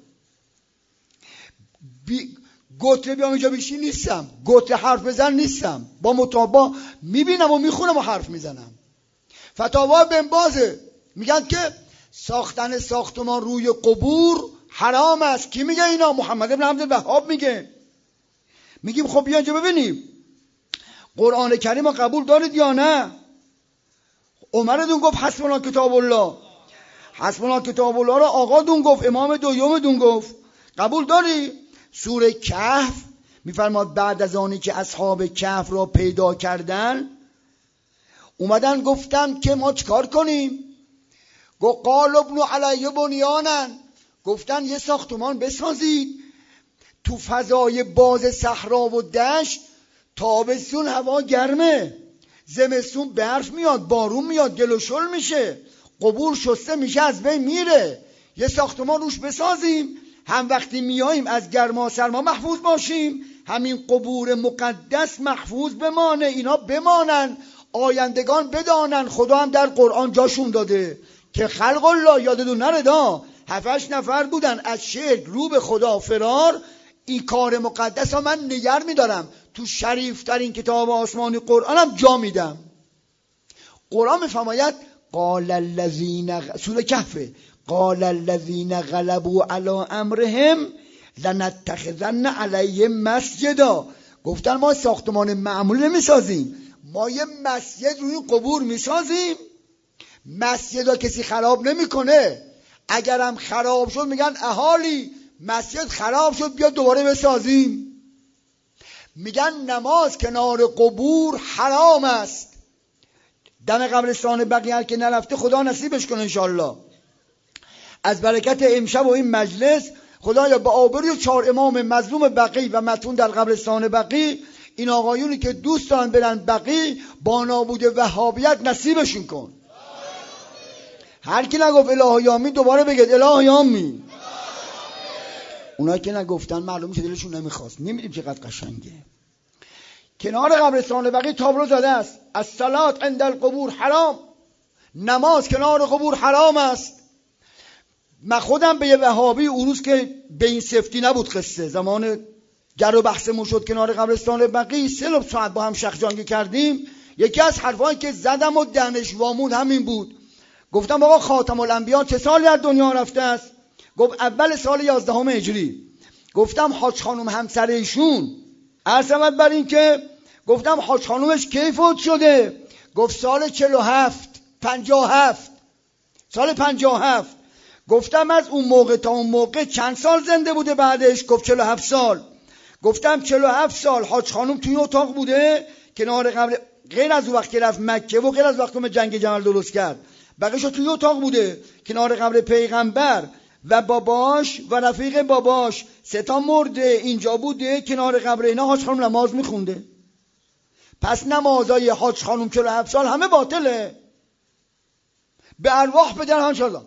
گوتره بیام اینجا بیشی نیستم، گوتره حرف بزن نیستم، با مطابا میبینم و میخونم و حرف میزنم. فتاوا بن بازه میگن که ساختن ساختمان روی قبور حرام است. کی میگه اینا؟ محمد ابن عبدالوهاب میگه. میگیم خب بیا اینجا ببینیم قرآن کریم رو قبول دارید یا نه؟ عمرتون گفت حسبنا کتاب الله، حسبنا کتاب الله رو آقاتون گفت، امام دویومتون گفت، قبول داری؟ سوره کهف میفرماد بعد از آنی که اصحاب کهف را پیدا کردن اومدن گفتن که ما چیکار کنیم؟ گفت قال ابنوا علی بنیانا، گفتن یه ساختمان بسازید تو فضای باز صحرا و دشت. تابستون هوا گرمه، زمستون برف میاد، بارون میاد، گل و شل میشه، قبور شسته میشه، از بین میره. یه ساختمان روش بسازیم، هم وقتی میاییم از گرما سرما محفوظ باشیم، همین قبور مقدس محفوظ بمانه، اینا بمانن، آیندگان بدانن. خدا هم در قرآن جاشون داده که خلق الله، یادتون نره 7-8 نفر بودن از شرک رو به خدا فرار. این کار مقدس ها من نگر میدارم، تو شریف ترین کتاب آسمانی قرآنم جا میدم. قرآن میفرماید قال الذین، سوره کهف، قال الذین غلبوا علی امرهم لنتخذن علیهم مسجدا. گفتن ما ساختمان معمولی نمیسازیم، ما یه مسجد روی قبور میسازیم. مسجد ها کسی خراب نمیکنه، اگرم خراب شد میگن اهالی مسجد خراب شد بیا دوباره بسازیم. میگن نماز کنار قبور حرام است. دم قبرستان بقیه که نرفته خدا نصیبش کنه انشالله. از برکت امشب و این مجلس خدایا به آبروی 4 امام مظلوم بقی و مدفون در قبرستان بقی، این آقایونی که دوست دارن برن بقی با نابود وهابیت نصیبشون کن. هر کی نگفت الهی آمین دوباره بگید الهی آمین. اونایی که نگفتن معلوم میشه دلشون نمیخواست. نمیدیم چقدر قشنگه. کنار قبرستان بقی تابلو زده است الصلاة عند القبور حرام، نماز کنار قبور حرام است. من خودم به یه وهابی اون روز که به این سفتی نبود قصه، زمان گر و بحثمون شد کنار قبرستان بقی 3 ساعت با هم شخجانگی کردیم، یکی از حرفایی که زدم و دهنش وامون همین بود. گفتم آقا خاتم الانبیا چه سالی از دنیا رفته است؟ گفت اول سال 11 هجری. گفتم حاج خانم همسر ایشون عرضمت بر این که گفتم حاج خانومش کی فوت شده؟ گفت سال 57 سال 57. گفتم از اون موقع تا اون موقع چند سال زنده بوده بعدش؟ گفت 47 سال. گفتم 47 سال حاج خانم توی اتاق بوده کنار قبر، غیر از اون وقت که رفت مکه و غیر از وقتی که جنگ جمل درست کرد، بقیه‌شو توی اتاق بوده کنار قبر پیغمبر و باباش و رفیق باباش 3 تا مرده اینجا بوده کنار قبر اینا. حاج خانم نماز میخونده. پس نمازای حاج خانم 47 سال همه باطله. به ارواح بدن انشالله.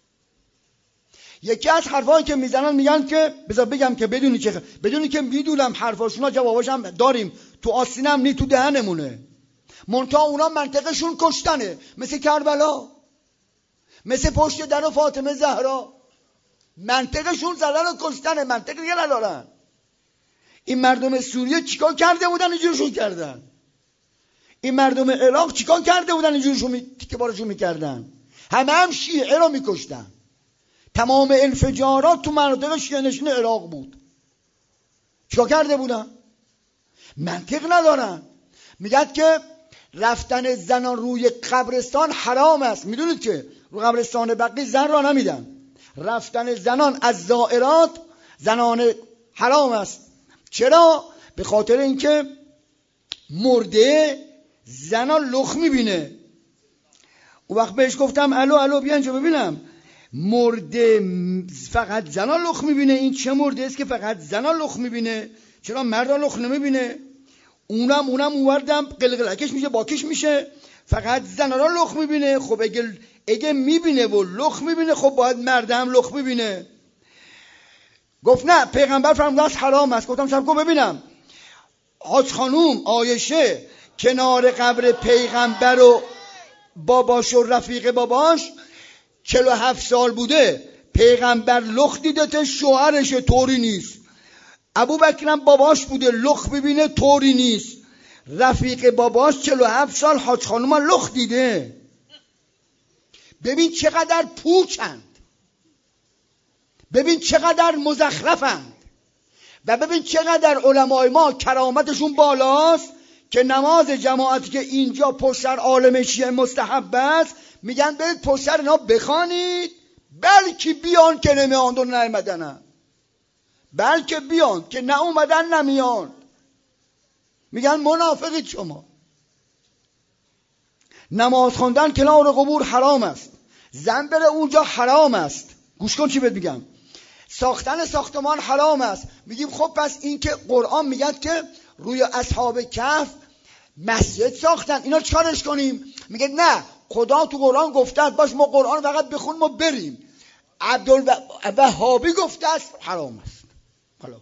یکی از حرفایی که میزنن میگن که بذار بگم که بدونی که میدونم حرفاشونا جواباش هم داریم، تو آستینم نی تو دهنمونه. منتها اونا منطقشون کشتنه، مثل کربلا، مثل پشت در و فاطمه زهرا. منطقشون زدن و کشتنه، منطق دیگه ندارن. این مردم سوریه چیکار کرده بودن اینجورشون کردن؟ این مردم عراق چیکار کرده بودن اینجورشون که بارشون میکردن؟ همه شیعه رو میکشتن. تمام انفجارات تو مناطق شیعه نشین عراق بود. چیکار کرده بودن؟ منطق ندارن. میگد که رفتن زنان روی قبرستان حرام است. میدونید که رو قبرستان بقیع زن را نمیدن. رفتن زنان از زائرات زنان حرام است. چرا؟ به خاطر اینکه مرده زنان لخ میبینه. اون وقت بهش گفتم الو بیا اینجا ببینم، مرده فقط زنان لخ میبینه؟ این چه مرده است که فقط زنان لخ میبینه؟ چرا مرد لخ نمیبینه؟ اونم اووردم قلقلکش میشه، باکش میشه، فقط زنان لخ میبینه. خب اگه میبینه و لخ میبینه، خب باید مرد هم لخ میبینه. گفت نه، پیغمبر فرمود حرام است. گفتم سب کن ببینم. حاج خانوم عایشه کنار قبر پیغمبر و باباش و رفیق باباش 47 سال بوده، پیغمبر لخ دیدته، شوهرش طوری نیست. ابوبکرم باباش بوده، لخ ببینه طوری نیست. رفیق باباش 47 سال حاج خانوم لخ دیده. ببین چقدر پوچند، ببین چقدر مزخرفند، و ببین چقدر علمای ما کرامتشون بالاست که نماز جماعتی که اینجا پشت سر عالم شیعه مستحب است، میگن برید پشت سر اینا بخوانید، بلکه بیان که نمیاند و نیامدن، بلکه بیان که نه اومدن نمیان. میگن منافقید شما. نماز خواندن کنار قبور حرام است، زن بره اونجا حرام است. گوش کن چی بهت میگم. ساختن ساختمان حرام است. میگیم خب پس این که قرآن میگد که روی اصحاب کهف مسجد ساختن، اینا چیکارش کنیم؟ میگه نه، خدا تو قرآن گفته است باش ما قرآن فقط بخونیم و بریم. عبدالوهابی گفته است حرام است. خلاص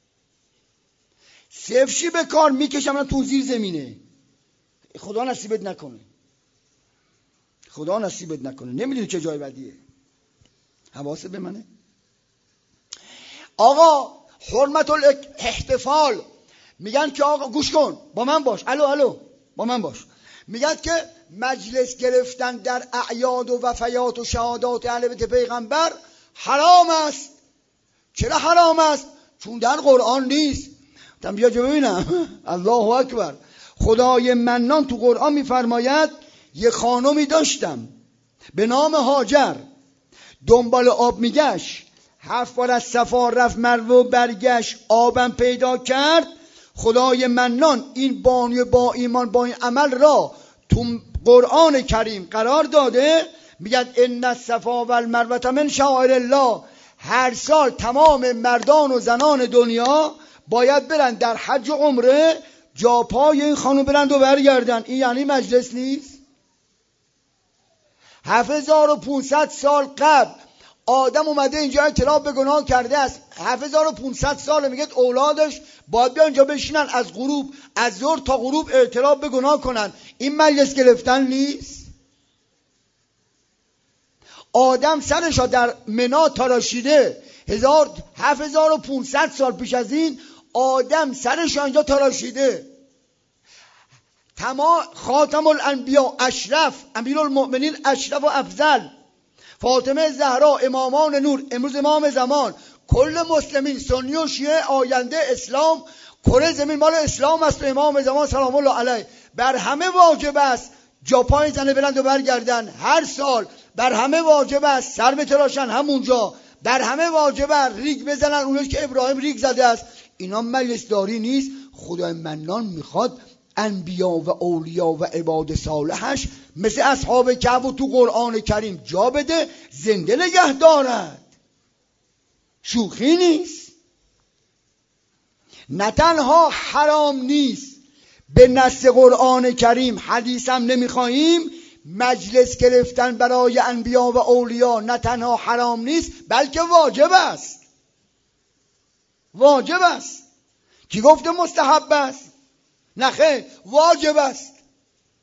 سفشی به کار میکشم تو زیر زمینه. خدا نصیبت نکنه، خدا نصیبت نکنه. نمیدونی چه جای بدیه. حواست به منه. آقا حرمت الاحتفال میگن که آقا گوش کن با من باش، الو با من باش. میگن که مجلس گرفتن در اعیاد و وفیات و شهادات اهل بیت پیغمبر حرام است. چرا حرام است؟ چون در قرآن نیست. تم بیا جو ببینم. الله اکبر. خدای منان تو قرآن میفرماید یه خانمی داشتم به نام هاجر، دنبال آب میگشت، 7 بار از صفا رفت مروه و برگشت، آبم پیدا کرد. خدای منان این بانی با ایمان با این عمل را تو قرآن کریم قرار داده. میگن ان الصفا و المروه من شعائر الله. هر سال تمام مردان و زنان دنیا باید برن در حج و عمره، جا پای این خانم برند و برگردن. این یعنی مجلس نیست؟ 7500 سال قبل آدم اومده اینجا اعتراف به گناه کرده است. 7500 سال میگه اولادش باید بیان اینجا بشینن، از غروب، از ظهر تا غروب اعتراف به گناه کنن. این مجلس گرفتن نیست؟ آدم سرش در منا تراشیده، 7500 سال پیش از این آدم سرش اینجا تراشیده. تمام خاتم الانبیا، اشرف، امیرالمؤمنین، اشرف و افضل، فاطمه زهرا، امامان نور، امروز امام زمان، کل مسلمین سنی و شیعه آینده اسلام، کره زمین مال اسلام است و امام زمان سلام الله علیه. بر همه واجب است جا پای زنه برند و برگردن. هر سال بر همه واجب است سر بتراشن همونجا. بر همه واجب است ریگ بزنن اونش که ابراهیم ریگ زده است. اینا مجلس داری نیست. خدای منان میخواد انبیا و اولیا و عباد صالحش مثل اصحاب کهف و تو قرآن کریم جا بده، زنده نگه دارد. شوخی نیست. نه تنها حرام نیست، به نص قرآن کریم حدیث هم نمیخواهیم، مجلس گرفتن برای انبیا و اولیا نه تنها حرام نیست بلکه واجب است. واجب است. کی گفته مستحب است؟ نه خیر، واجب است.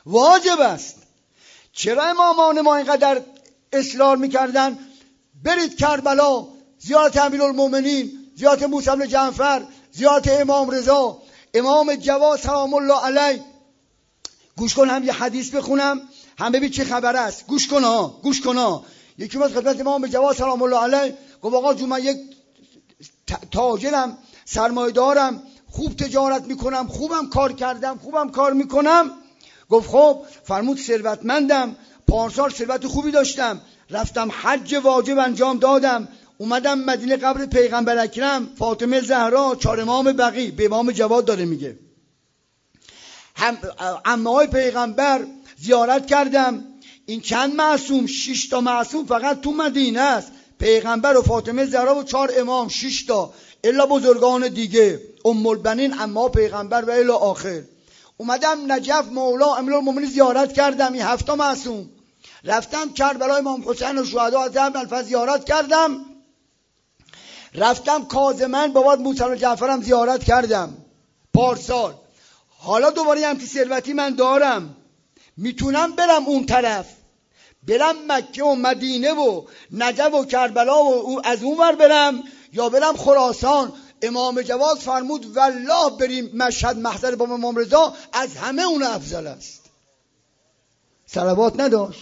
واجب است. چرا امامان ما اینقدر اصرار میکردن برید کربلا، زیارت امیرالمومنین، زیارت موسی بن جعفر، زیارت امام رضا، امام جواد سلام الله علیه. گوش کن، هم یه حدیث بخونم هم ببین چه خبر است. گوش کن ها، گوش کن ها. یکی اومد خدمت امام جواد سلام الله علیه، گفت آقا جون من یک تاجرم، سرمایه دارم، خوب تجارت میکنم، خوبم کار کردم، خوبم کار میکنم. گفت خب. فرمود ثروتمندم، پارسال ثروت خوبی داشتم، رفتم حج واجب انجام دادم، اومدم مدینه قبر پیغمبر اکرم، فاطمه زهرا، 4 امام بقی، به امام جواد داره میگه، عمه‌های پیغمبر زیارت کردم. این چند معصوم؟ 6 تا معصوم فقط تو مدینه است، پیغمبر و فاطمه زهرا و 4 امام، 6 تا الا بزرگان دیگه، ام البنین، عمه پیغمبر و الی آخر. اومدم نجف مولا امیرالمومنین زیارت کردم، این 7 تا معصوم. رفتم کربلا امام حسین و شهدا حضرت ابوالفضل زیارت کردم. رفتم کاظمین بابا موسی بن جعفرم زیارت کردم پارسال. حالا دوباره همچین ثروتی من دارم، میتونم برم اون طرف، برم مکه و مدینه و نجف و کربلا و از اون ور برم، یا برم خراسان. امام جواد فرمود والله بریم مشهد محضر با امام رضا، از همه اون افضل است. صلوات نداشت؟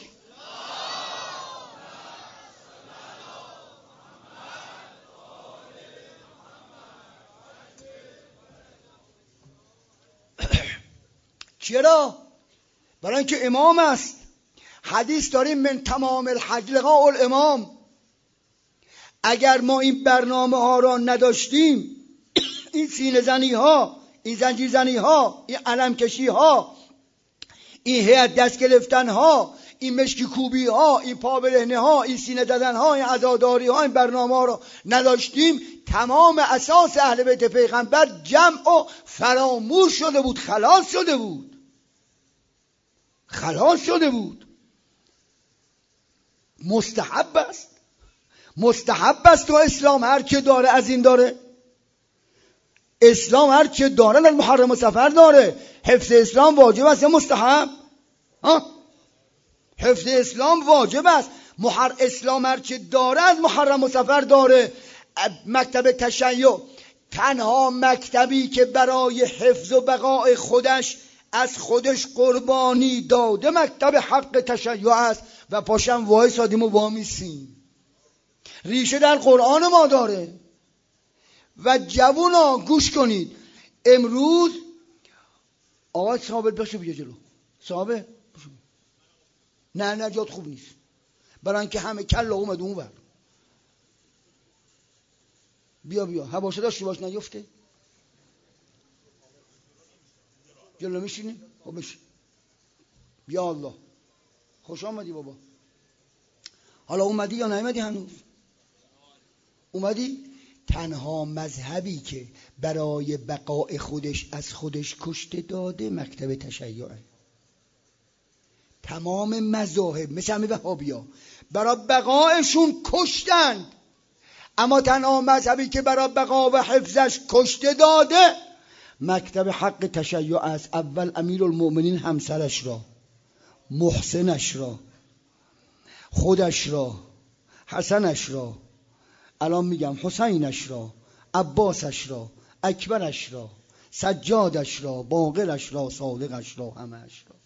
چرا؟ برای اینکه امام است. حدیث داریم من تمام الحج لقاء الامام. اگر ما این برنامه ها را نداشتیم، این سینه زنی ها، این زنجیر زنی ها، این علم کشی ها، این هیئت دست گرفتن ها، این مشکی کوبی ها، این پا برهنه ها، این سینه زدن ها، این عزاداری ها، این برنامه ها را نداشتیم، تمام اساس اهل بیت پیغمبر جمع و فراموش شده بود، خلاص شده بود، خلاص شده بود. مستحب است، مستحب است تو اسلام هر که داره از این داره. اسلام هر که داره از محرم و سفر داره. حفظ اسلام واجب است یا مستحب؟ حفظ اسلام واجب است. اسلام هر که داره از محرم و سفر داره. مکتب تشیع تنها مکتبی که برای حفظ و بقای خودش از خودش قربانی داده مکتب حق تشیع است و پاشم وای سادیم و وامیسیم. ریشه در قرآن ما داره. و جوونا گوش کنید، امروز آقای صابر باشو بیا جلو. صابر باشو. نه جات خوب نیست، برای اینکه همه کلا اومد اون ور. بیا حواست داشتی باش نیفته. جلو میشینی؟ خب بشین. بیا الله خوش آمدی بابا. حالا اومدی یا نیومدی هنوز؟ اومدی؟ تنها مذهبی که برای بقای خودش از خودش کشته داده مکتب تشیعه. تمام مذاهب مثل همه وهابیا برای بقایشون کشتند، اما تنها مذهبی که برای بقا و حفظش کشته داده مکتب حق تشیع است. اول امیرالمومنین همسرش را، محسنش را، خودش را، حسنش را، الان میگم حسینش را، عباسش را، اکبرش را، سجادش را، باقرش را، صادقش را، همهش را.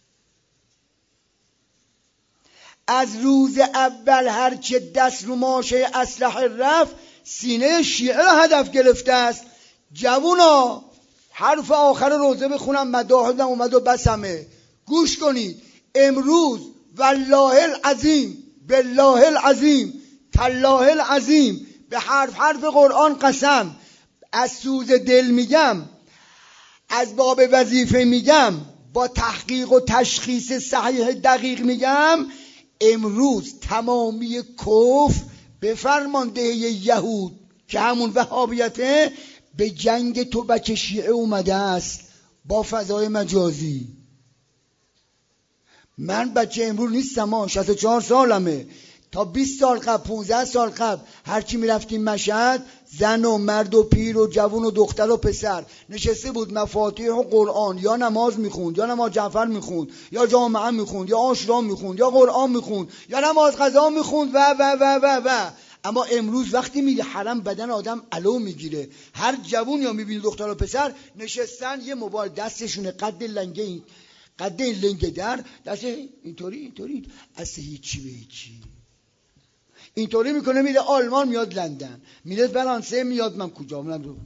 از روز اول هرچه دست رو ماشه اسلحه رفت سینه شیعه را هدف گرفته است. جوونا حرف آخر روزه بخونم، مداحدم اومد و بسمه. گوش کنید، امروز والله العظیم، بالله العظیم، تالله العظیم، به حرف قرآن قسم، از سوز دل میگم، از باب وظیفه میگم، با تحقیق و تشخیص صحیح دقیق میگم، امروز تمامی کفر به فرماندهی یهود که همون وهابیته به جنگ تو بچه شیعه اومده است با فضای مجازی. من بچه امروز نیستم، 64 سالمه، تا 20 سال قبل 15 سال قبل هرچی میرفتیم مشهد، زن و مرد و پیر و جوان و دختر و پسر نشسته بود مفاتیح و قرآن یا نماز میخوند یا نماز جعفر میخوند یا جامعه میخوند یا عاشورا میخوند یا قرآن میخوند یا نماز قضا میخوند و اما امروز وقتی میگه حرم بدن آدم علو میگیره. هر جوون یا میبینی دختر و پسر نشستن یه موبایل دستشونه قد این لنگه در دست اینطوری از هیچی به هیچی اینطوری میکنه، میره آلمان میاد لندن، میره فرانسه میاد من کجا میرم.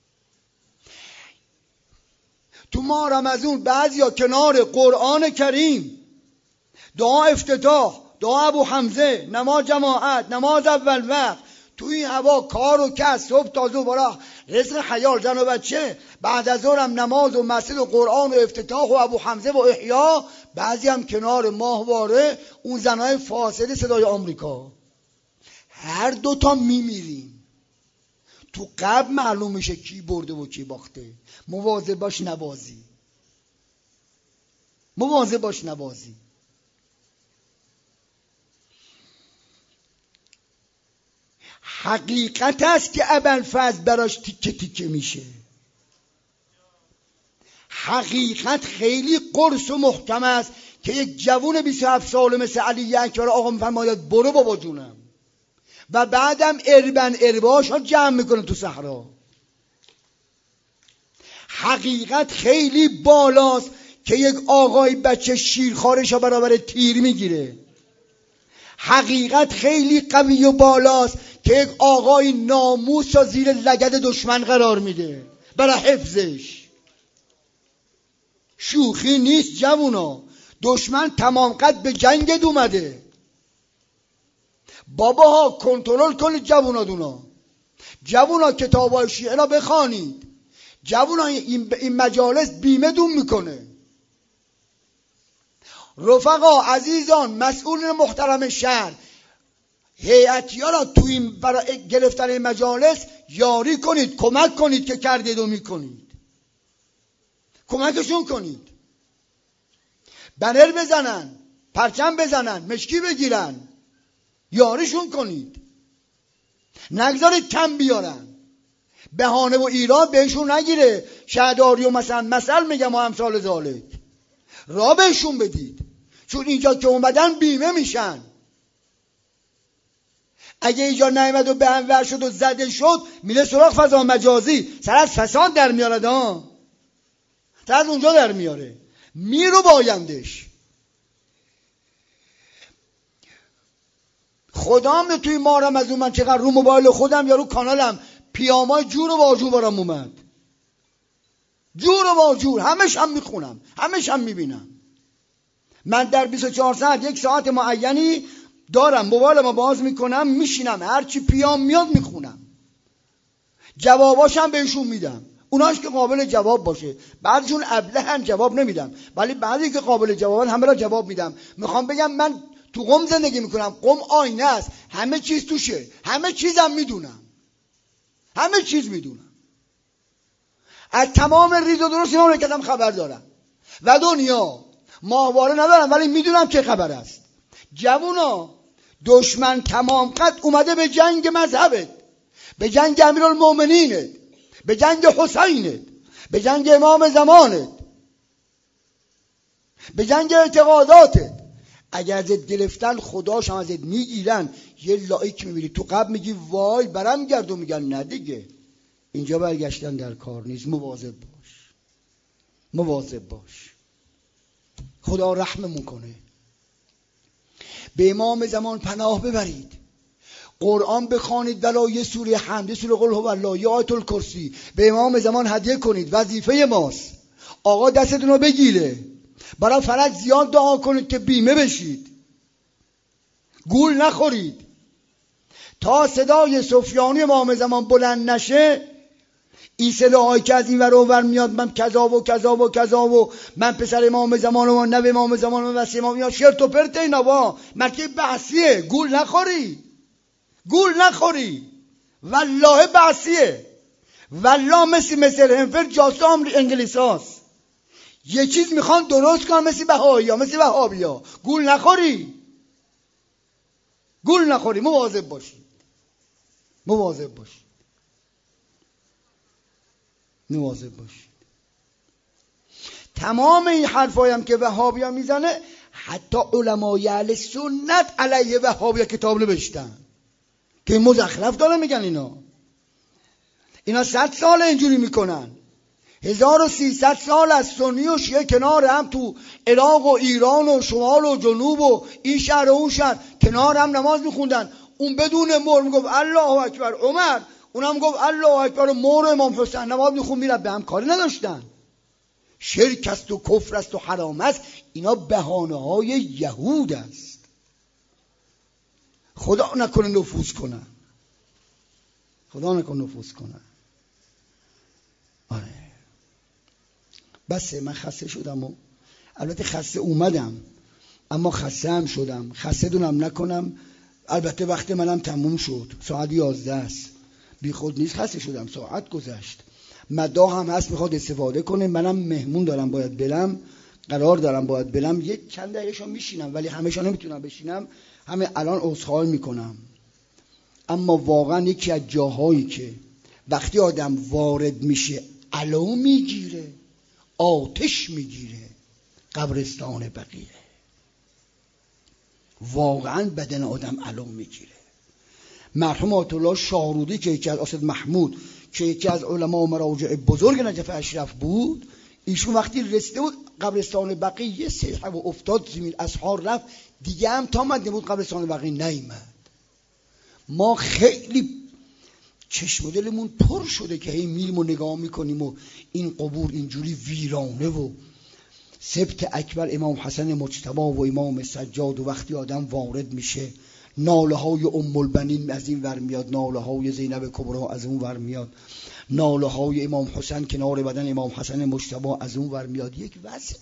تو ماه رمضان بعضیا کنار قرآن کریم دعا افتتاح، دعا ابو حمزه، نماز جماعت، نماز اول وقت، تو این هوا کار و کس، صبح تا ظهر برا رزق حیال زن و بچه، بعد از ظهرم نماز و مسجد و قرآن و افتتاح و ابو حمزه و احیا. بعضی هم کنار ماهواره اون زنای فاسد صدای آمریکا. هر دوتا میمیریم. تو قبل معلوم میشه کی برده و کی باخته. مواظب باش نبازی. حقیقت است که ابوالفضل براش تیکه تیکه میشه. حقیقت خیلی قرص و محکم است که یک جوون 27 ساله مثل علی اکبر آقا میفرماید برو بابا جونم، و بعدم ارباش ها جمع میکنه تو صحرا. حقیقت خیلی بالاست که یک آقای بچه شیرخوارش ها برابر تیر میگیره. حقیقت خیلی قوی و بالاست که یک آقای ناموس را زیر لگد دشمن قرار میده برای حفظش. شوخی نیست جوونا، دشمن تمام قد به جنگ اومده. باباها کنترل کنید جوونا کتابای شیعه را بخوانید. جوونا این مجالس بیمه دون میکنه. رفقا عزیزان، مسئولین محترم شهر، هیئتی‌ها را تو این برای گرفتن این مجالس یاری کنید، کمک کنید که کردید و میکنید. کمکشون کنید، بنر بزنن، پرچم بزنن، مشکی بگیرن، یاریشون کنید. نگذارید کم بیارن، بهانه و ایراد بهشون نگیره. شهداری و مثل میگم و امثال ذالک را بهشون بدید، چون اینجا که اومدن بیمه میشن. اگه اینجا نیامد و به هم ور شد و زده شد، میره سراغ فضا مجازی، سر از فساد در میاره، سر از اونجا در میاره، میرو بایندش. خدام توی مارم از اون من چقدر رو موبایل خودم یا رو کانالم پیامای جور و واجور برام اومد. جور و واجور همش هم میخونم، همش هم میبینم. من در 24 ساعت 1 ساعت معینی دارم، موبایلمو باز میکنم، میشینم، هرچی پیام میاد میخونم، جواباشم بهشون میدم. اوناش که قابل جواب باشه، بعضیشون ابلهن جواب نمیدم، ولی بعضی که قابل جوابن همه را جواب میدم. میخوام بگم من تو قم زندگی میکنم، قم آینه است، همه چیز توشه، همه چیزم میدونم، همه چیز میدونم، از تمام ریز و درست اینا رو خبر دارم و دنیا ماهواره ندارم، ولی میدونم چه خبر است. جوونا، دشمن تمام قد اومده به جنگ مذهبت، به جنگ امیرالمومنینت، به جنگ حسینت، به جنگ امام زمانت، به جنگ اعتقاداتت. اگر ازت گرفتن خداش هم ازت میگیرن، یه لایک میبینی تو قبل میگی وای برم گرد و میگن نه دیگه اینجا برگشتن در کار نیست. مواظب باش. خدا رحممون کنه. به امام زمان پناه ببرید، قرآن بخوانید، ولی یه سوره حمد، سوره قل هو الله، یا آیت الکرسی به امام زمان هدیه کنید. وظیفه ماست. آقا دستتون رو بگیره، برای فرج زیاد دعا کنید که بیمه بشید، گول نخورید. تا صدای سفیانی امام زمان بلند نشه، این صداهایی که از این ور اون ور میاد، من کذا و کذا و کذا و من پسر امام زمان و نوه امام زمان و وصی امام، یا شرط و پرت اینا با مرکب بحثیه. گول نخوری، والله بحثیه، والله مثل هنفر جاسو انگلیساست. یه چیز میخوان درست کنن مثل بهایی ها، مثل وهابی ها. گول نخوری. گول نخوری. مواظب باشید، مواظب باشید، مواظب باشید. تمام این حرفایی هم که وهابیا میزنه، حتی علمای اهل سنت علیه وهابیا کتاب نوشتن که این مزخرف داره میگن. اینا 100 سال اینجوری میکنن. 1300 سال از سنی و شیعه کنار هم تو عراق و ایران و شمال و جنوب و این شهر و اون شهر کنار هم نماز میخوندن. اون بدون مهر میگفت الله اکبر عمر، اونم گفت الله اکبر مهر امام حسین، نماز میخوند میرفت. به هم کاری نداشتن. شرک است و کفر است و حرام است، اینا بهانه های یهود است. خدا نکنه نفوذ کنن، خدا نکنه نفوذ کنن. آره بسه، من خسته شدم و البته خسته اومدم، اما خسته هم شدم. خسته دونم نکنم. البته وقت منم تموم شد، ساعت 11 است، بی خود نیست. خسته شدم، ساعت گذشت. مداح هم هست میخواد استفاده کنه، منم مهمون دارم باید برم، قرار دارم باید برم. یک چند دقیقه میشینم ولی همه‌شو نمیتونم بشینم، همه الان عذرخواهی میکنم. اما واقعا یکی از جاهایی که وقتی آدم وارد میشه علو میگیره، آتش میگیره، قبرستان بقیع. واقعا بدن آدم علو میگیره. مرحوم آیت الله شاهرودی که یکی از اسد محمود که یکی از علما و مراجع بزرگ نجف اشرف بود، ایشون وقتی رسیده بود قبرستان بقیع یه سیحه و افتاد زمین، اسحار رفت دیگه، هم تا مد نمود قبرستان بقیع نیامد. ما خیلی چشم و دلمون پر شده که هی میریم و نگاه میکنیم و این قبور اینجوری ویرانه و سبت اکبر امام حسن مجتبی و امام سجاد، و وقتی آدم وارد میشه ناله های ام البنین از این ور میاد، ناله های زینب کبرا از اون ور میاد، ناله های امام حسین کنار بدن امام حسن مجتبی از اون ور میاد. یک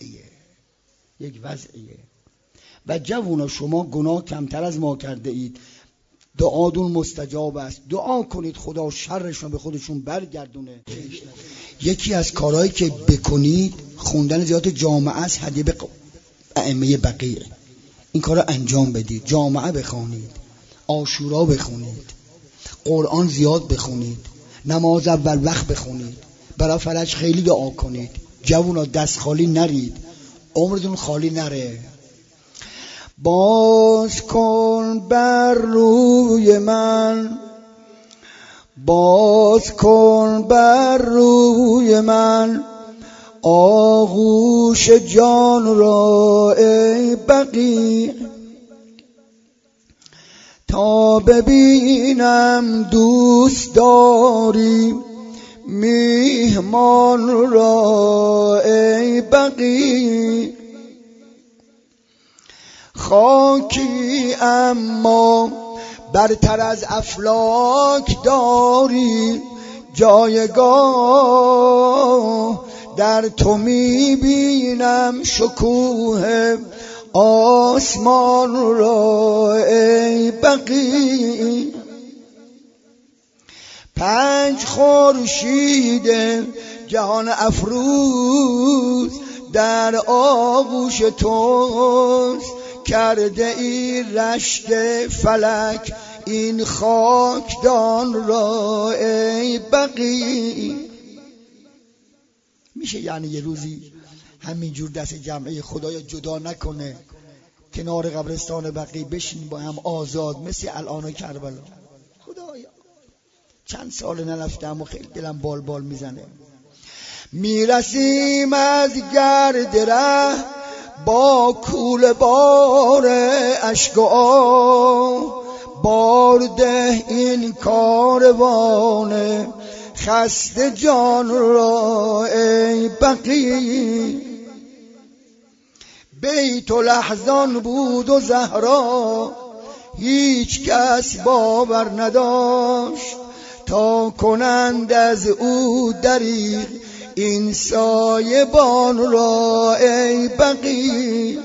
وضعیه. و جوونا شما گناه کمتر از ما کرده اید، دعاتون مستجاب است. دعا کنید خدا شرشون به خودشون برگردونه. یکی از کارهایی که بکنید خوندن زیارت جامعه است، هدیه به ائمه بقیع. این کار رو انجام بدید. جامعه بخونید، عاشورا بخونید، قرآن زیاد بخونید، نماز اول وقت بخونید، برای فرج خیلی دعا کنید. جوونا دست خالی نرید، عمرتون خالی نره. باز کن بر روی من، باز کن بر روی من آغوش جان را ای بقیع، تا ببینم دوست داری میهمان را ای بقیع. خاکی اما برتر از افلاک داری، جایگاه در تو میبینم شکوه آسمان را ای بقیع. 5 خورشید جهان افروز در آغوش توست، کرده ای رشک فلک این خاکدان را ای بقیع. میشه یعنی یه روزی همینجور دست جمعه خدایا جدا نکنه، کنار قبرستان بقیع بشین با هم آزاد مثل الان کربلا. خدایا چند سال نرفتم و خیلی دلم بال بال میزنه. میرسیم از گرد ره با کول بار اشک و آه، بار ده این کاروان خسته جان را ای بقیع. بیت الاحزان بود و زهرا هیچ کس باور نداشت، تا کنند از او دریغ این سایبان را ای بقیع.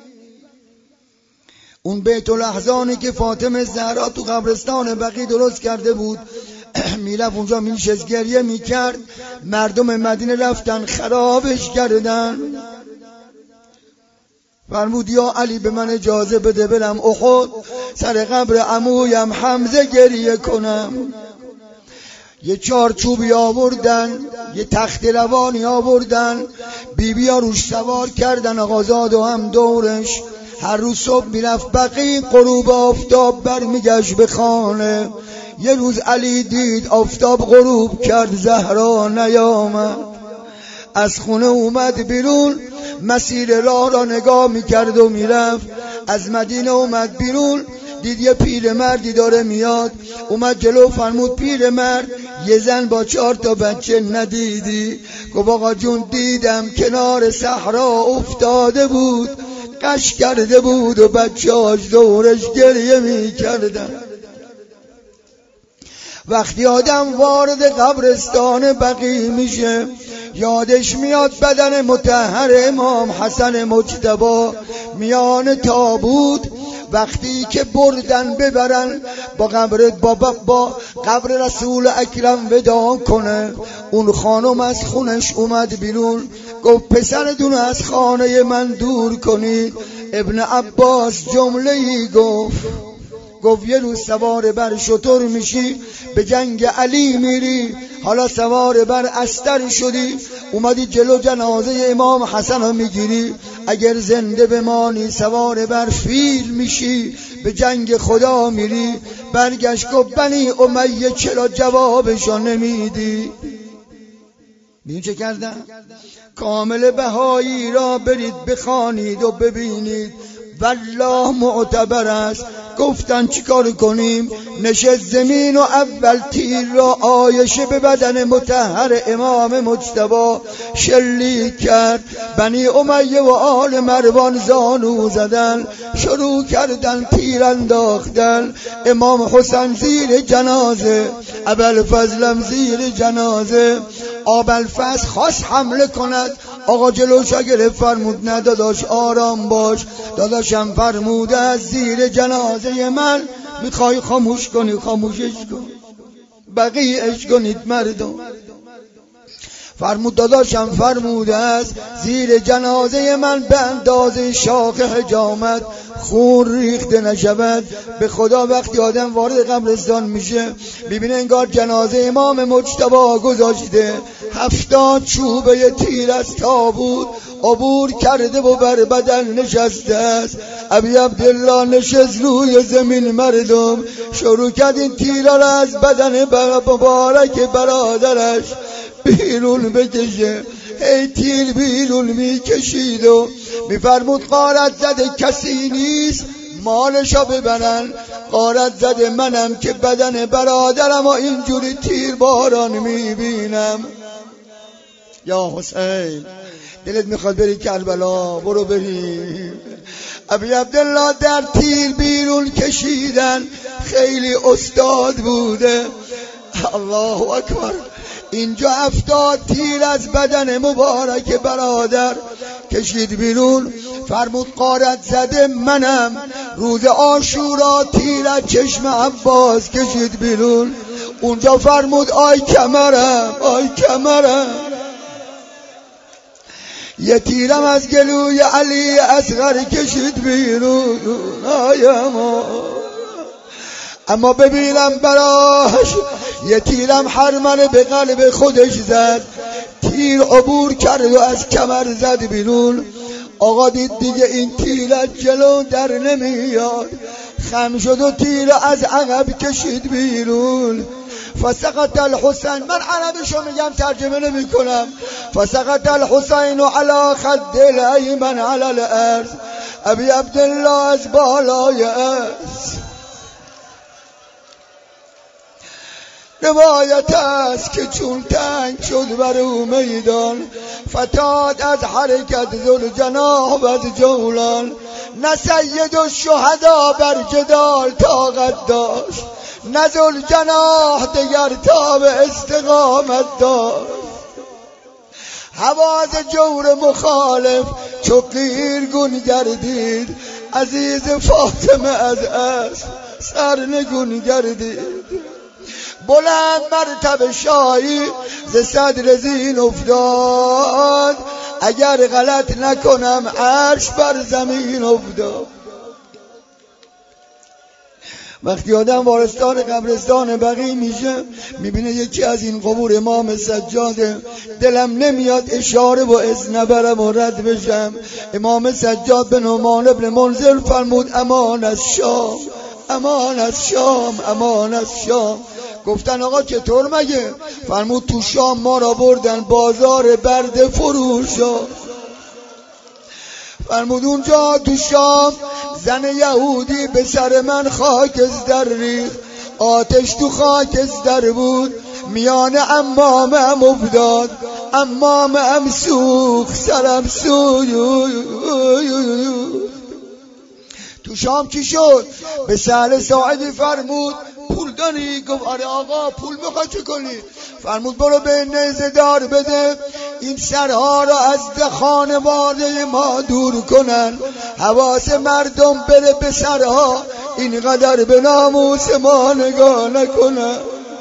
اون بیت الاحزانی که فاطمه زهرا تو قبرستان بقیع درست کرده بود، میرفت اونجا میشست گریه میکرد، مردم مدینه رفتن خرابش کردن. فرمود یا علی به من اجازه بده برم احد سر قبر عمویم حمزه گریه کنم. یه چارچوبی آوردن، یه تخت روانی آوردن، بیبی‌ها روش سوار کردن، آقازاد و هم دورش. هر روز صبح میرفت بقیع، غروب آفتاب برمیگشت به خانه. یه روز علی دید آفتاب غروب کرد، زهرا نیامد. از خونه اومد بیرون، مسیر راه را نگاه میکرد و میرفت. از مدینه اومد بیرون، دید یه پیرمردی داره میاد. اومد جلو، فرمود پیرمرد یه زن با 4 تا بچه ندیدی؟ گفت آقا جون دیدم، کنار صحرا افتاده بود، قش کرده بود و بچه‌هاش دورش گریه میکردن. وقتی آدم وارد قبرستان بقیع میشه یادش میاد بدن مطهر امام حسن مجتبی میان تابوت. وقتی که بردن ببرن با قبر رسول اکرم وداع کنه، اون خانم از خونش اومد بیرون، گفت پسرتون از خانه من دور کنید. ابن عباس جمله‌ای گفت یه روز سوار بر شتر میشی، به جنگ علی میری، حالا سوار بر استر شدی، اومدی جلو جنازه امام حسن رو میگیری، اگر زنده بمانی سوار بر فیل میشی، به جنگ خدا میری. برگشت گفت بنی امیه چرا جوابشو نمیدی؟ ببین چه کردن؟ کامل بهایی را برید بخوانید و ببینید، والله معتبر است. گفتن چیکار کنیم؟ نشست زمین و اول تیر را آیشه به بدن مطهر امام مجتبی شلیک کرد. بنی امیه و آل مروان زانو زدن، شروع کردن تیر انداختن. امام حسین زیر جنازه، ابوالفضلم زیر جنازه. ابوالفضل خواست حمله کند، آقا جلوش گرفت، فرمود نه داداش آرام باش، داداشم فرموده از زیر جنازه من میخوای خاموش کنی، خاموشش کن، بقیه‌اش کنید مردم. فرمود داداشم فرموده است زیر جنازه من به اندازه شاخ حجامت خون ریخته نشود. به خدا وقتی آدم وارد قبرستان میشه ببینه انگار جنازه امام مجتبی گذاشته، 70 چوبه تیر از تابوت عبور کرده و بر بدن نشسته است. ابی عبدالله نشست روی زمین، مردم شروع کرد این تیرا را از بدن مبارک برادرش بیرون بکشه. ای تیر بیرون میکشید و میفرمود غارت زده کسی نیست مالشو ببرن، غارت زده منم که بدن برادرم و اینجوری تیر باران میبینم. یا حسین دلت میخواد بری کربلا، برو بریم. ابی عبدالله در تیر بیرون کشیدن، خیلی استاد بوده. الله اکبر. اینجا 70 تیر از بدن مبارک برادر کشید بیرون. فرمود غارت زده منم. روز عاشورا تیر از چشم عباس کشید بیرون. اونجا فرمود آی کمرم، آی کمرم. یه تیرم از گلوی علی اصغر کشید بیرون. اما ببینم براش یه تیرم حرمنه به قلب خودش زد، تیر عبور کرد و از کمر زد بیرون. آقا دید دیگه این تیر از جلو در نمیاد، خم شد و تیر از عقب کشید بیرون. فسقط الحسین، من عربشو میگم ترجمه نمی کنم. فسقط الحسین علی خد الایمن علی الارض. ابی عبدالله از بالای است. روایت است که چون تنگ شد بر او میدان، فتاد از حرکت ذوالجناح و از جولان. نه سید الشهدا بر جدال طاقت داشت، نه ذوالجناح دگر تاب استقامت داشت. حواس جور مخالف چو قیرگون گردید، عزیز فاطمه از اسب سرنگون گردید. بلند مرتب شاهی ز صدر زین افتاد، اگر غلط نکنم عرش بر زمین افتاد. وقتی آدم وارستان قبرستان بقیع میشه میبینه یکی از این قبور امام سجاده، دلم نمیاد اشاره و از نبرم و رد بشم. امام سجاد به نعمان ابن منذر فرمود امان از شام، امان از شام، امان از شام. گفتن آقا چطور مگه؟ فرمود تو شام ما را بردن بازار برده فروشا. فرمود اونجا تو شام زن یهودی به سر من خاکستر ریخت، آتش تو خاکستر بود، میان عمامم افتاد، عمامم سوخت، سرم سوخت. تو شام چی شد؟ به سهل ساعدی فرمود پول داری؟ گفت آره آقا پول میخوای چه کنی؟ فرمود برو به نیزه دار بده این سرها را از خانواده ما دور کنن، حواس مردم بره به سرها، اینقدر به ناموس ما نگاه نکنن.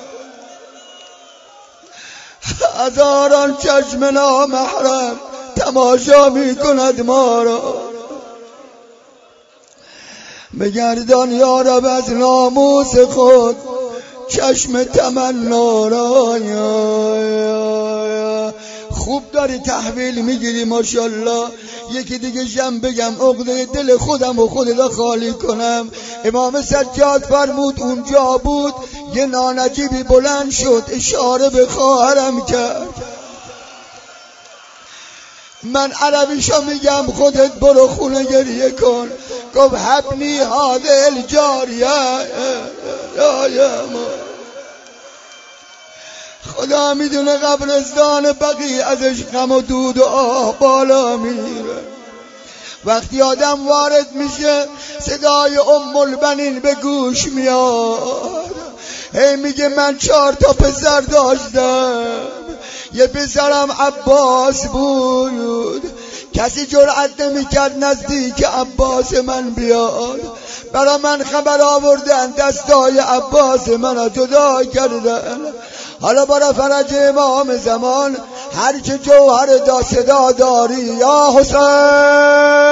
هزاران چشم نامحرم تماشا میکند ما را، بگردان یا رب از ناموس خود چشم تمنا را. خوب داری تحویل میگیری ماشاءالله. یکی دیگه جم بگم عقده دل خودم و خودت خالی کنم. امام سجاد فرمود اونجا بود یه نانجیبی بلند شد اشاره به خواهرم کرد. من عربیشو میگم خودت برو خونه گریه کن. گفت حبنی هاده الجاریه خدا میدونه قبرستان بقیع ازش غم و دود و آه بالا میره. وقتی آدم وارد میشه صدای ام البنین به گوش میاد، هی میگه من 4 تا پسر داشتم، یه پسرم عباس بود، کسی جرأت نمیکرد نزدیک عباس من بیاد، برا من خبر آوردن دستای عباس من جدا کردن. حالا برا فرج امام زمان هر که جوهر دا صدا داری یا حسین